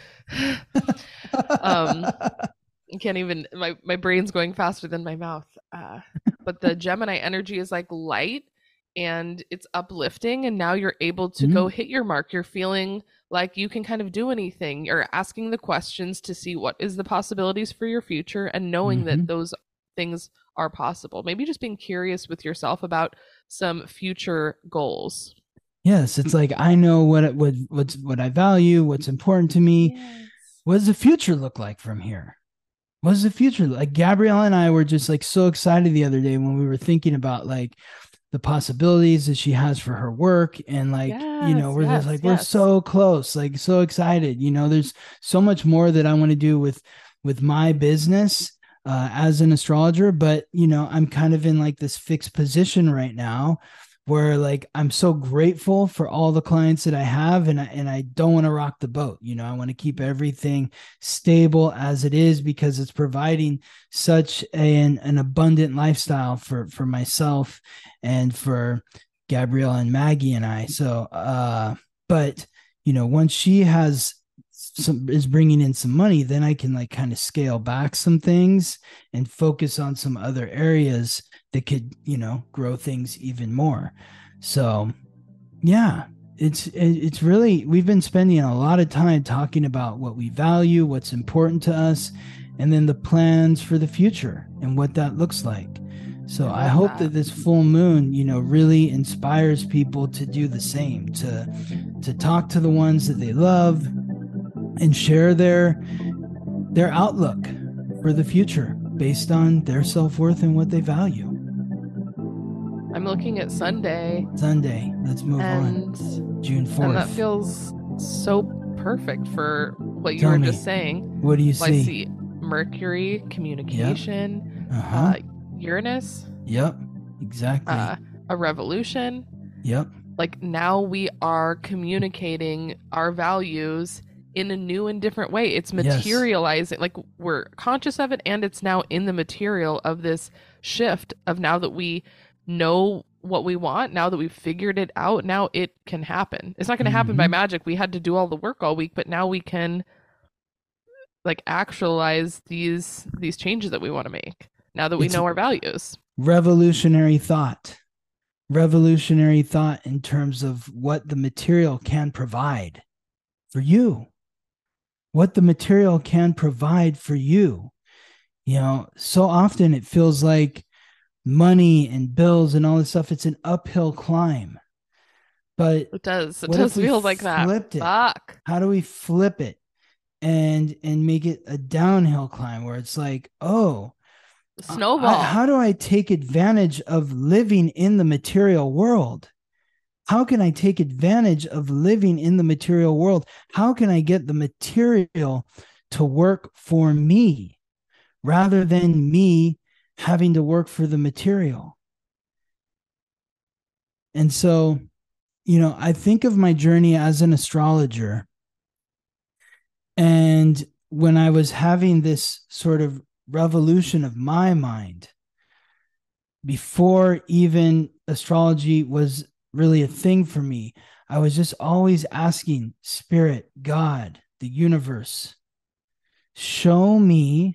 I can't even, my brain's going faster than my mouth. But the Gemini energy is like light and it's uplifting, and now you're able to go hit your mark. You're feeling like you can kind of do anything. You're asking the questions to see what is the possibilities for your future, and knowing that those things are possible. Maybe just being curious with yourself about some future goals. Yes, it's like I know what I value, what's important to me. Yes. What does the future look like from here? What does the future look like? Gabrielle and I were just like so excited the other day when we were thinking about like the possibilities that she has for her work, and like we're just like we're so close, like so excited. There's so much more that I want to do with my business as an astrologer, but I'm kind of in like this fixed position right now where like I'm so grateful for all the clients that I have, and I don't want to rock the boat. I want to keep everything stable as it is, because it's providing such an abundant lifestyle for myself and for Gabrielle and Maggie and I. So but once she is bringing in some money, then I can like kind of scale back some things and focus on some other areas that could, grow things even more. So yeah, it's really, we've been spending a lot of time talking about what we value, what's important to us, and then the plans for the future and what that looks like. So I hope that this full moon, really inspires people to do the same, to talk to the ones that they love and share their outlook for the future based on their self-worth and what they value. I'm looking at Sunday. Let's move on. June 4th. And that feels so perfect for what you were just saying. What do you see? I see Mercury, communication, Uranus. Yep, exactly. A revolution. Yep. Like now we are communicating our values in a new and different way. It's materializing. Like we're conscious of it, and it's now in the material of this shift of now that we know what we want, now that we've figured it out, now it can happen. It's not going to happen by magic. We had to do all the work all week, but now we can like actualize these changes that we want to make now that we know our values. Revolutionary thought in terms of what the material can provide for you. What the material can provide for you. You know, so often it feels like money and bills and all this stuff, it's an uphill climb. But it does feel like that. Fuck. How do we flip it and make it a downhill climb where it's like, oh, snowball. How do I take advantage of living in the material world? How can I take advantage of living in the material world? How can I get the material to work for me rather than me having to work for the material? And so, you know, I think of my journey as an astrologer. And when I was having this sort of revolution of my mind, before even astrology was really a thing for me, I was just always asking Spirit, God, the universe, show me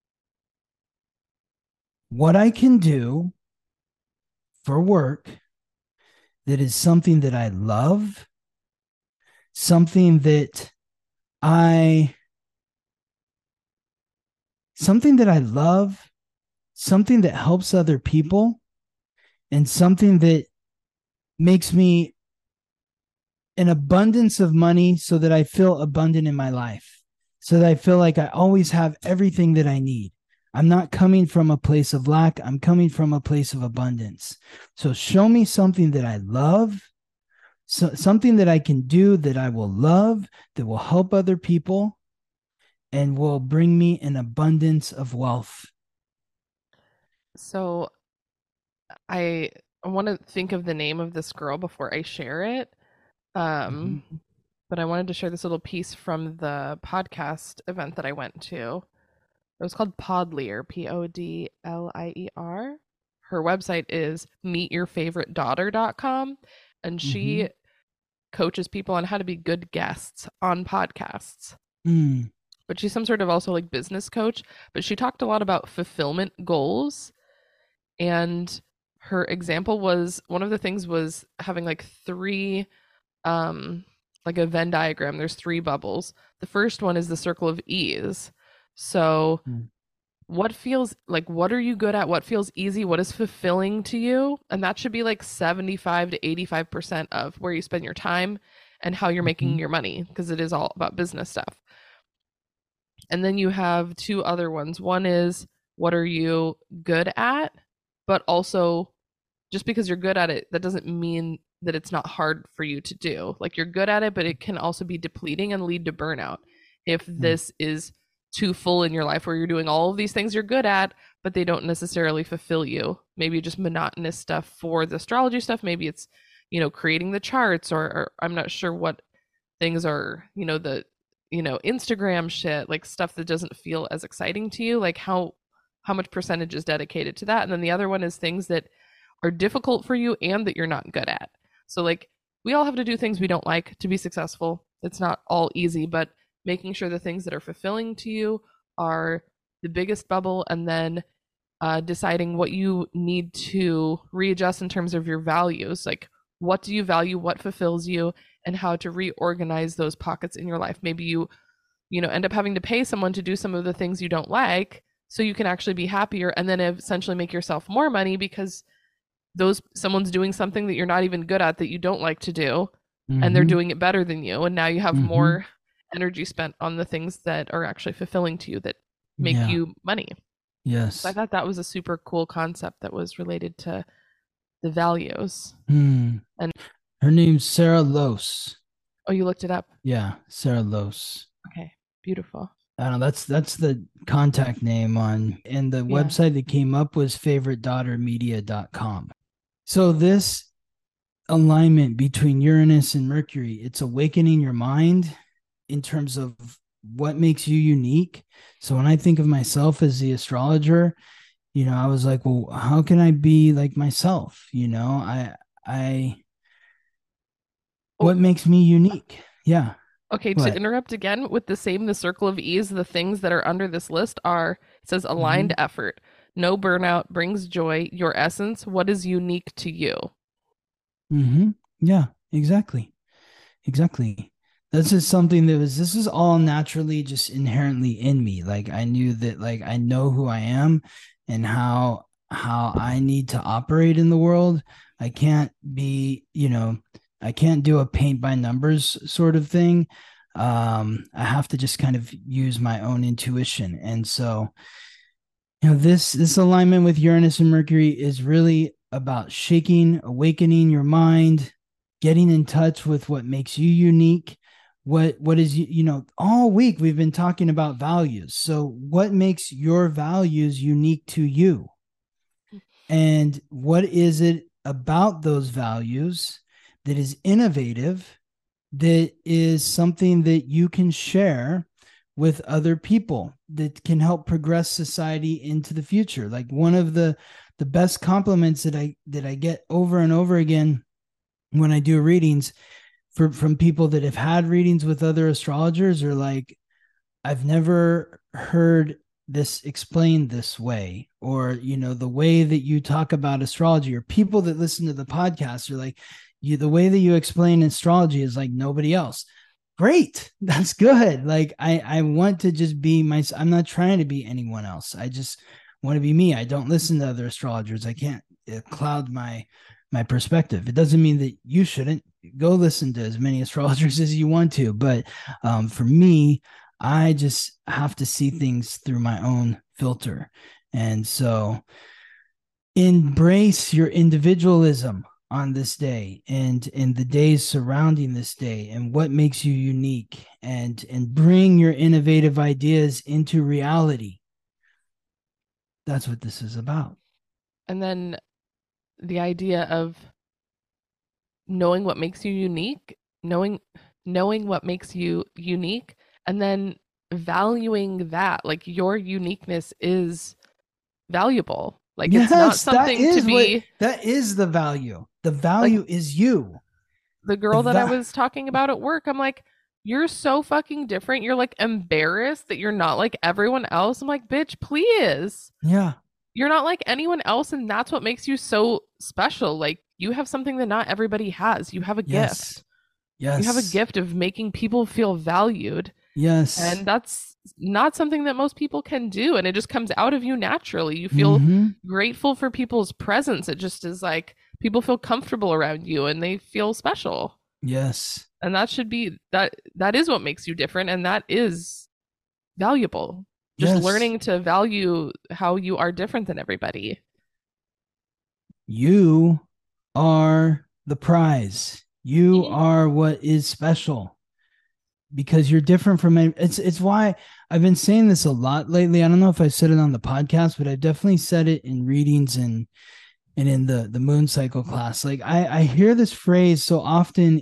what I can do for work that is something that I love, something that I love, something that helps other people, and something that makes me an abundance of money so that I feel abundant in my life, so that I feel like I always have everything that I need. I'm not coming from a place of lack. I'm coming from a place of abundance. So show me something that I love, something that I can do that I will love, that will help other people, and will bring me an abundance of wealth. So I want to think of the name of this girl before I share it. But I wanted to share this little piece from the podcast event that I went to. It was called Podlier, Podlier. Her website is meetyourfavoritedaughter.com, and she coaches people on how to be good guests on podcasts. But she's some sort of also like business coach, but she talked a lot about fulfillment goals. And her example was, one of the things was having like three, like a Venn diagram. There's three bubbles. The first one is the circle of ease. So what feels like, what are you good at? What feels easy? What is fulfilling to you? And that should be like 75 to 85% of where you spend your time and how you're making your money, because it is all about business stuff. And then you have two other ones. One is, what are you good at? But also, just because you're good at it, that doesn't mean that it's not hard for you to do. Like, you're good at it, but it can also be depleting and lead to burnout if this is too full in your life, where you're doing all of these things you're good at, but they don't necessarily fulfill you. Maybe just monotonous stuff for the astrology stuff. Maybe it's, you know, creating the charts, or I'm not sure what things are, you know, the, you know, Instagram shit, like stuff that doesn't feel as exciting to you. Like how much percentage is dedicated to that? And then the other one is things that are difficult for you and that you're not good at. So like, we all have to do things we don't like to be successful. It's not all easy, but making sure the things that are fulfilling to you are the biggest bubble, and then deciding what you need to readjust in terms of your values. Like, what do you value, what fulfills you, and how to reorganize those pockets in your life. Maybe you know, end up having to pay someone to do some of the things you don't like so you can actually be happier, and then essentially make yourself more money because someone's doing something that you're not even good at, that you don't like to do, and they're doing it better than you, and now you have more energy spent on the things that are actually fulfilling to you, that make you money. Yes. So I thought that was a super cool concept that was related to the values. And her name's Sarah Lose. Oh, you looked it up? Yeah, Sarah Lose. Okay, beautiful. I don't know, that's the contact name on, and the website that came up was favoritedaughtermedia.com. So this alignment between Uranus and Mercury, it's awakening your mind in terms of what makes you unique. So when I think of myself as the astrologer, I was like, well, how can I be like myself? I Oh, what makes me unique? Yeah. okay, to What? interrupt again with the circle of ease, the things that are under this list are, it says Mm-hmm. aligned effort, no burnout, brings joy, your essence, what is unique to you. Mm-hmm. Yeah, exactly. Exactly. This is something this is all naturally just inherently in me. Like I knew that like I know who I am and how I need to operate in the world. I can't be, I can't do a paint by numbers sort of thing. I have to just kind of use my own intuition. And so, this alignment with Uranus and Mercury is really about shaking, awakening your mind, getting in touch with what makes you unique. What is all week we've been talking about values. So what makes your values unique to you? And what is it about those values that is innovative, that is something that you can share with other people that can help progress society into the future? Like one of the best compliments that I get over and over again when I do readings from people that have had readings with other astrologers are like, I've never heard this explained this way, or the way that you talk about astrology, or people that listen to the podcast are like, the way that you explain astrology is like nobody else. Great. That's good. Like I want to just be I'm not trying to be anyone else. I just want to be me. I don't listen to other astrologers. I can't cloud my perspective. It doesn't mean that you shouldn't go listen to as many astrologers as you want to, but for me, I just have to see things through my own filter. And so embrace your individualism on this day and in the days surrounding this day, and what makes you unique, and bring your innovative ideas into reality. That's what this is about. And then the idea of knowing what makes you unique, knowing what makes you unique, and then valuing that. Like your uniqueness is valuable. Like it's not Yes, something to be that is the value. The like value is you. the The girl that I was talking about at work. I'm like, you're so fucking different. You're like embarrassed that you're not like everyone else. I'm like, bitch, please. Yeah. You're not like anyone else, and that's what makes you so special. Like you have something that not everybody has. You have a Yes. gift. You have a Yes. gift of making people feel valued. Yes. And that's not something that most people can do. And it just comes out of you naturally. You feel Mm-hmm. grateful for people's presence. It just is like people feel comfortable around you and they feel special. Yes. And that should be that is what makes you different. And that is valuable. Just Yes. learning to value how you are different than everybody. You are the prize. You are what is special, because you're different from it's why I've been saying this a lot lately. I don't know if I said it on the podcast, but I've definitely said it in readings and in the moon cycle class. Like I hear this phrase so often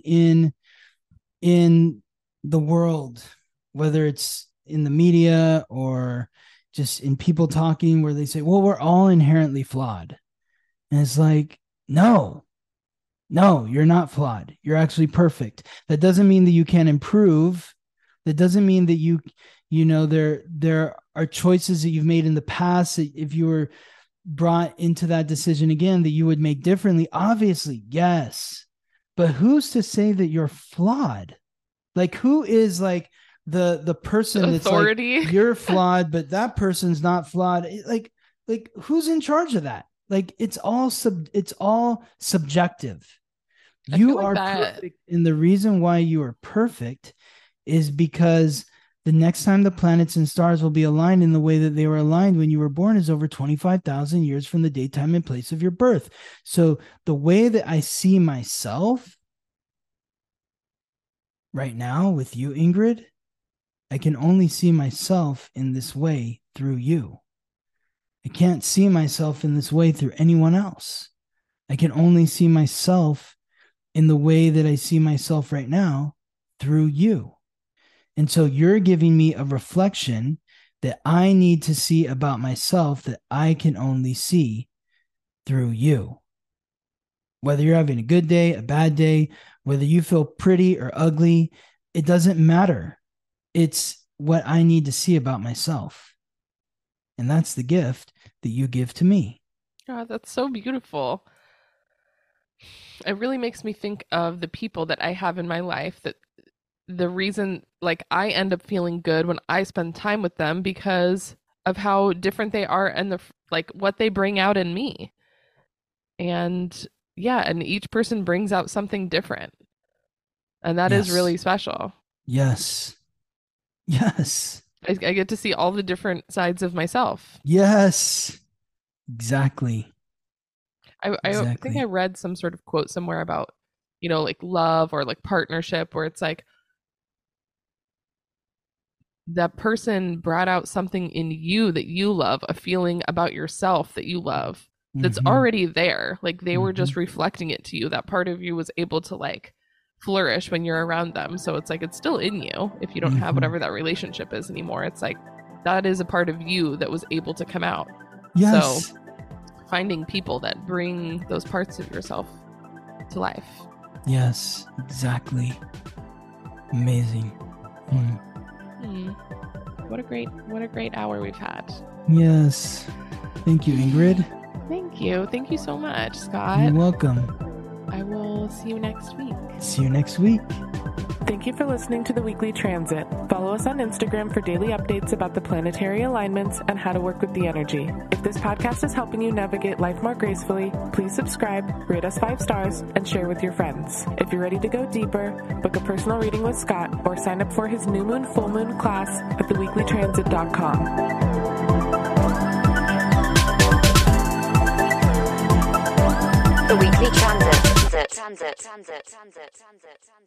in the world, whether it's in the media or just in people talking, where they say, well, we're all inherently flawed. And it's like, no, you're not flawed. You're actually perfect. That doesn't mean that you can't improve. That doesn't mean that there are choices that you've made in the past that if you were brought into that decision again, that you would make differently. Obviously, yes. But who's to say that you're flawed? Like, who is like the person that's authority. like, you're flawed, but that person's not flawed? Like who's in charge of that? Like it's all subjective. You like are that. perfect, and the reason why you are perfect is because the next time the planets and stars will be aligned in the way that they were aligned when you were born is over 25,000 years from the date, time, and place of your birth. So the way that I see myself right now with you, Ingrid, I can only see myself in this way through you. I can't see myself in this way through anyone else. I can only see myself in the way that I see myself right now through you. And so you're giving me a reflection that I need to see about myself that I can only see through you. Whether you're having a good day, a bad day, whether you feel pretty or ugly, it doesn't matter. It's what I need to see about myself. And that's the gift that you give to me. God, that's so beautiful. It really makes me think of the people that I have in my life, that the reason like I end up feeling good when I spend time with them because of how different they are and the like what they bring out in me. And yeah, and each person brings out something different. And that is really special. Yes. Yes. I get to see all the different sides of myself. Yes. Exactly. I think I read some sort of quote somewhere about, like love or like partnership, where it's like that person brought out something in you that you love, a feeling about yourself that you love that's already there. Like they were just reflecting it to you. That part of you was able to like flourish when you're around them. So it's like it's still in you if you don't have whatever that relationship is anymore. It's like that is a part of you that was able to come out. Yes. So finding people that bring those parts of yourself to life. Yes, exactly. Amazing. What a great hour we've had. Yes. Thank you, Ingrid. Thank you. Thank you so much, Scott. You're welcome. I will see you next week. See you next week. Thank you for listening to The Weekly Transit. Follow us on Instagram for daily updates about the planetary alignments and how to work with the energy. If this podcast is helping you navigate life more gracefully, please subscribe, rate us 5 stars, and share with your friends. If you're ready to go deeper, book a personal reading with Scott or sign up for his new moon, full moon class at theweeklytransit.com. The Weekly Transit.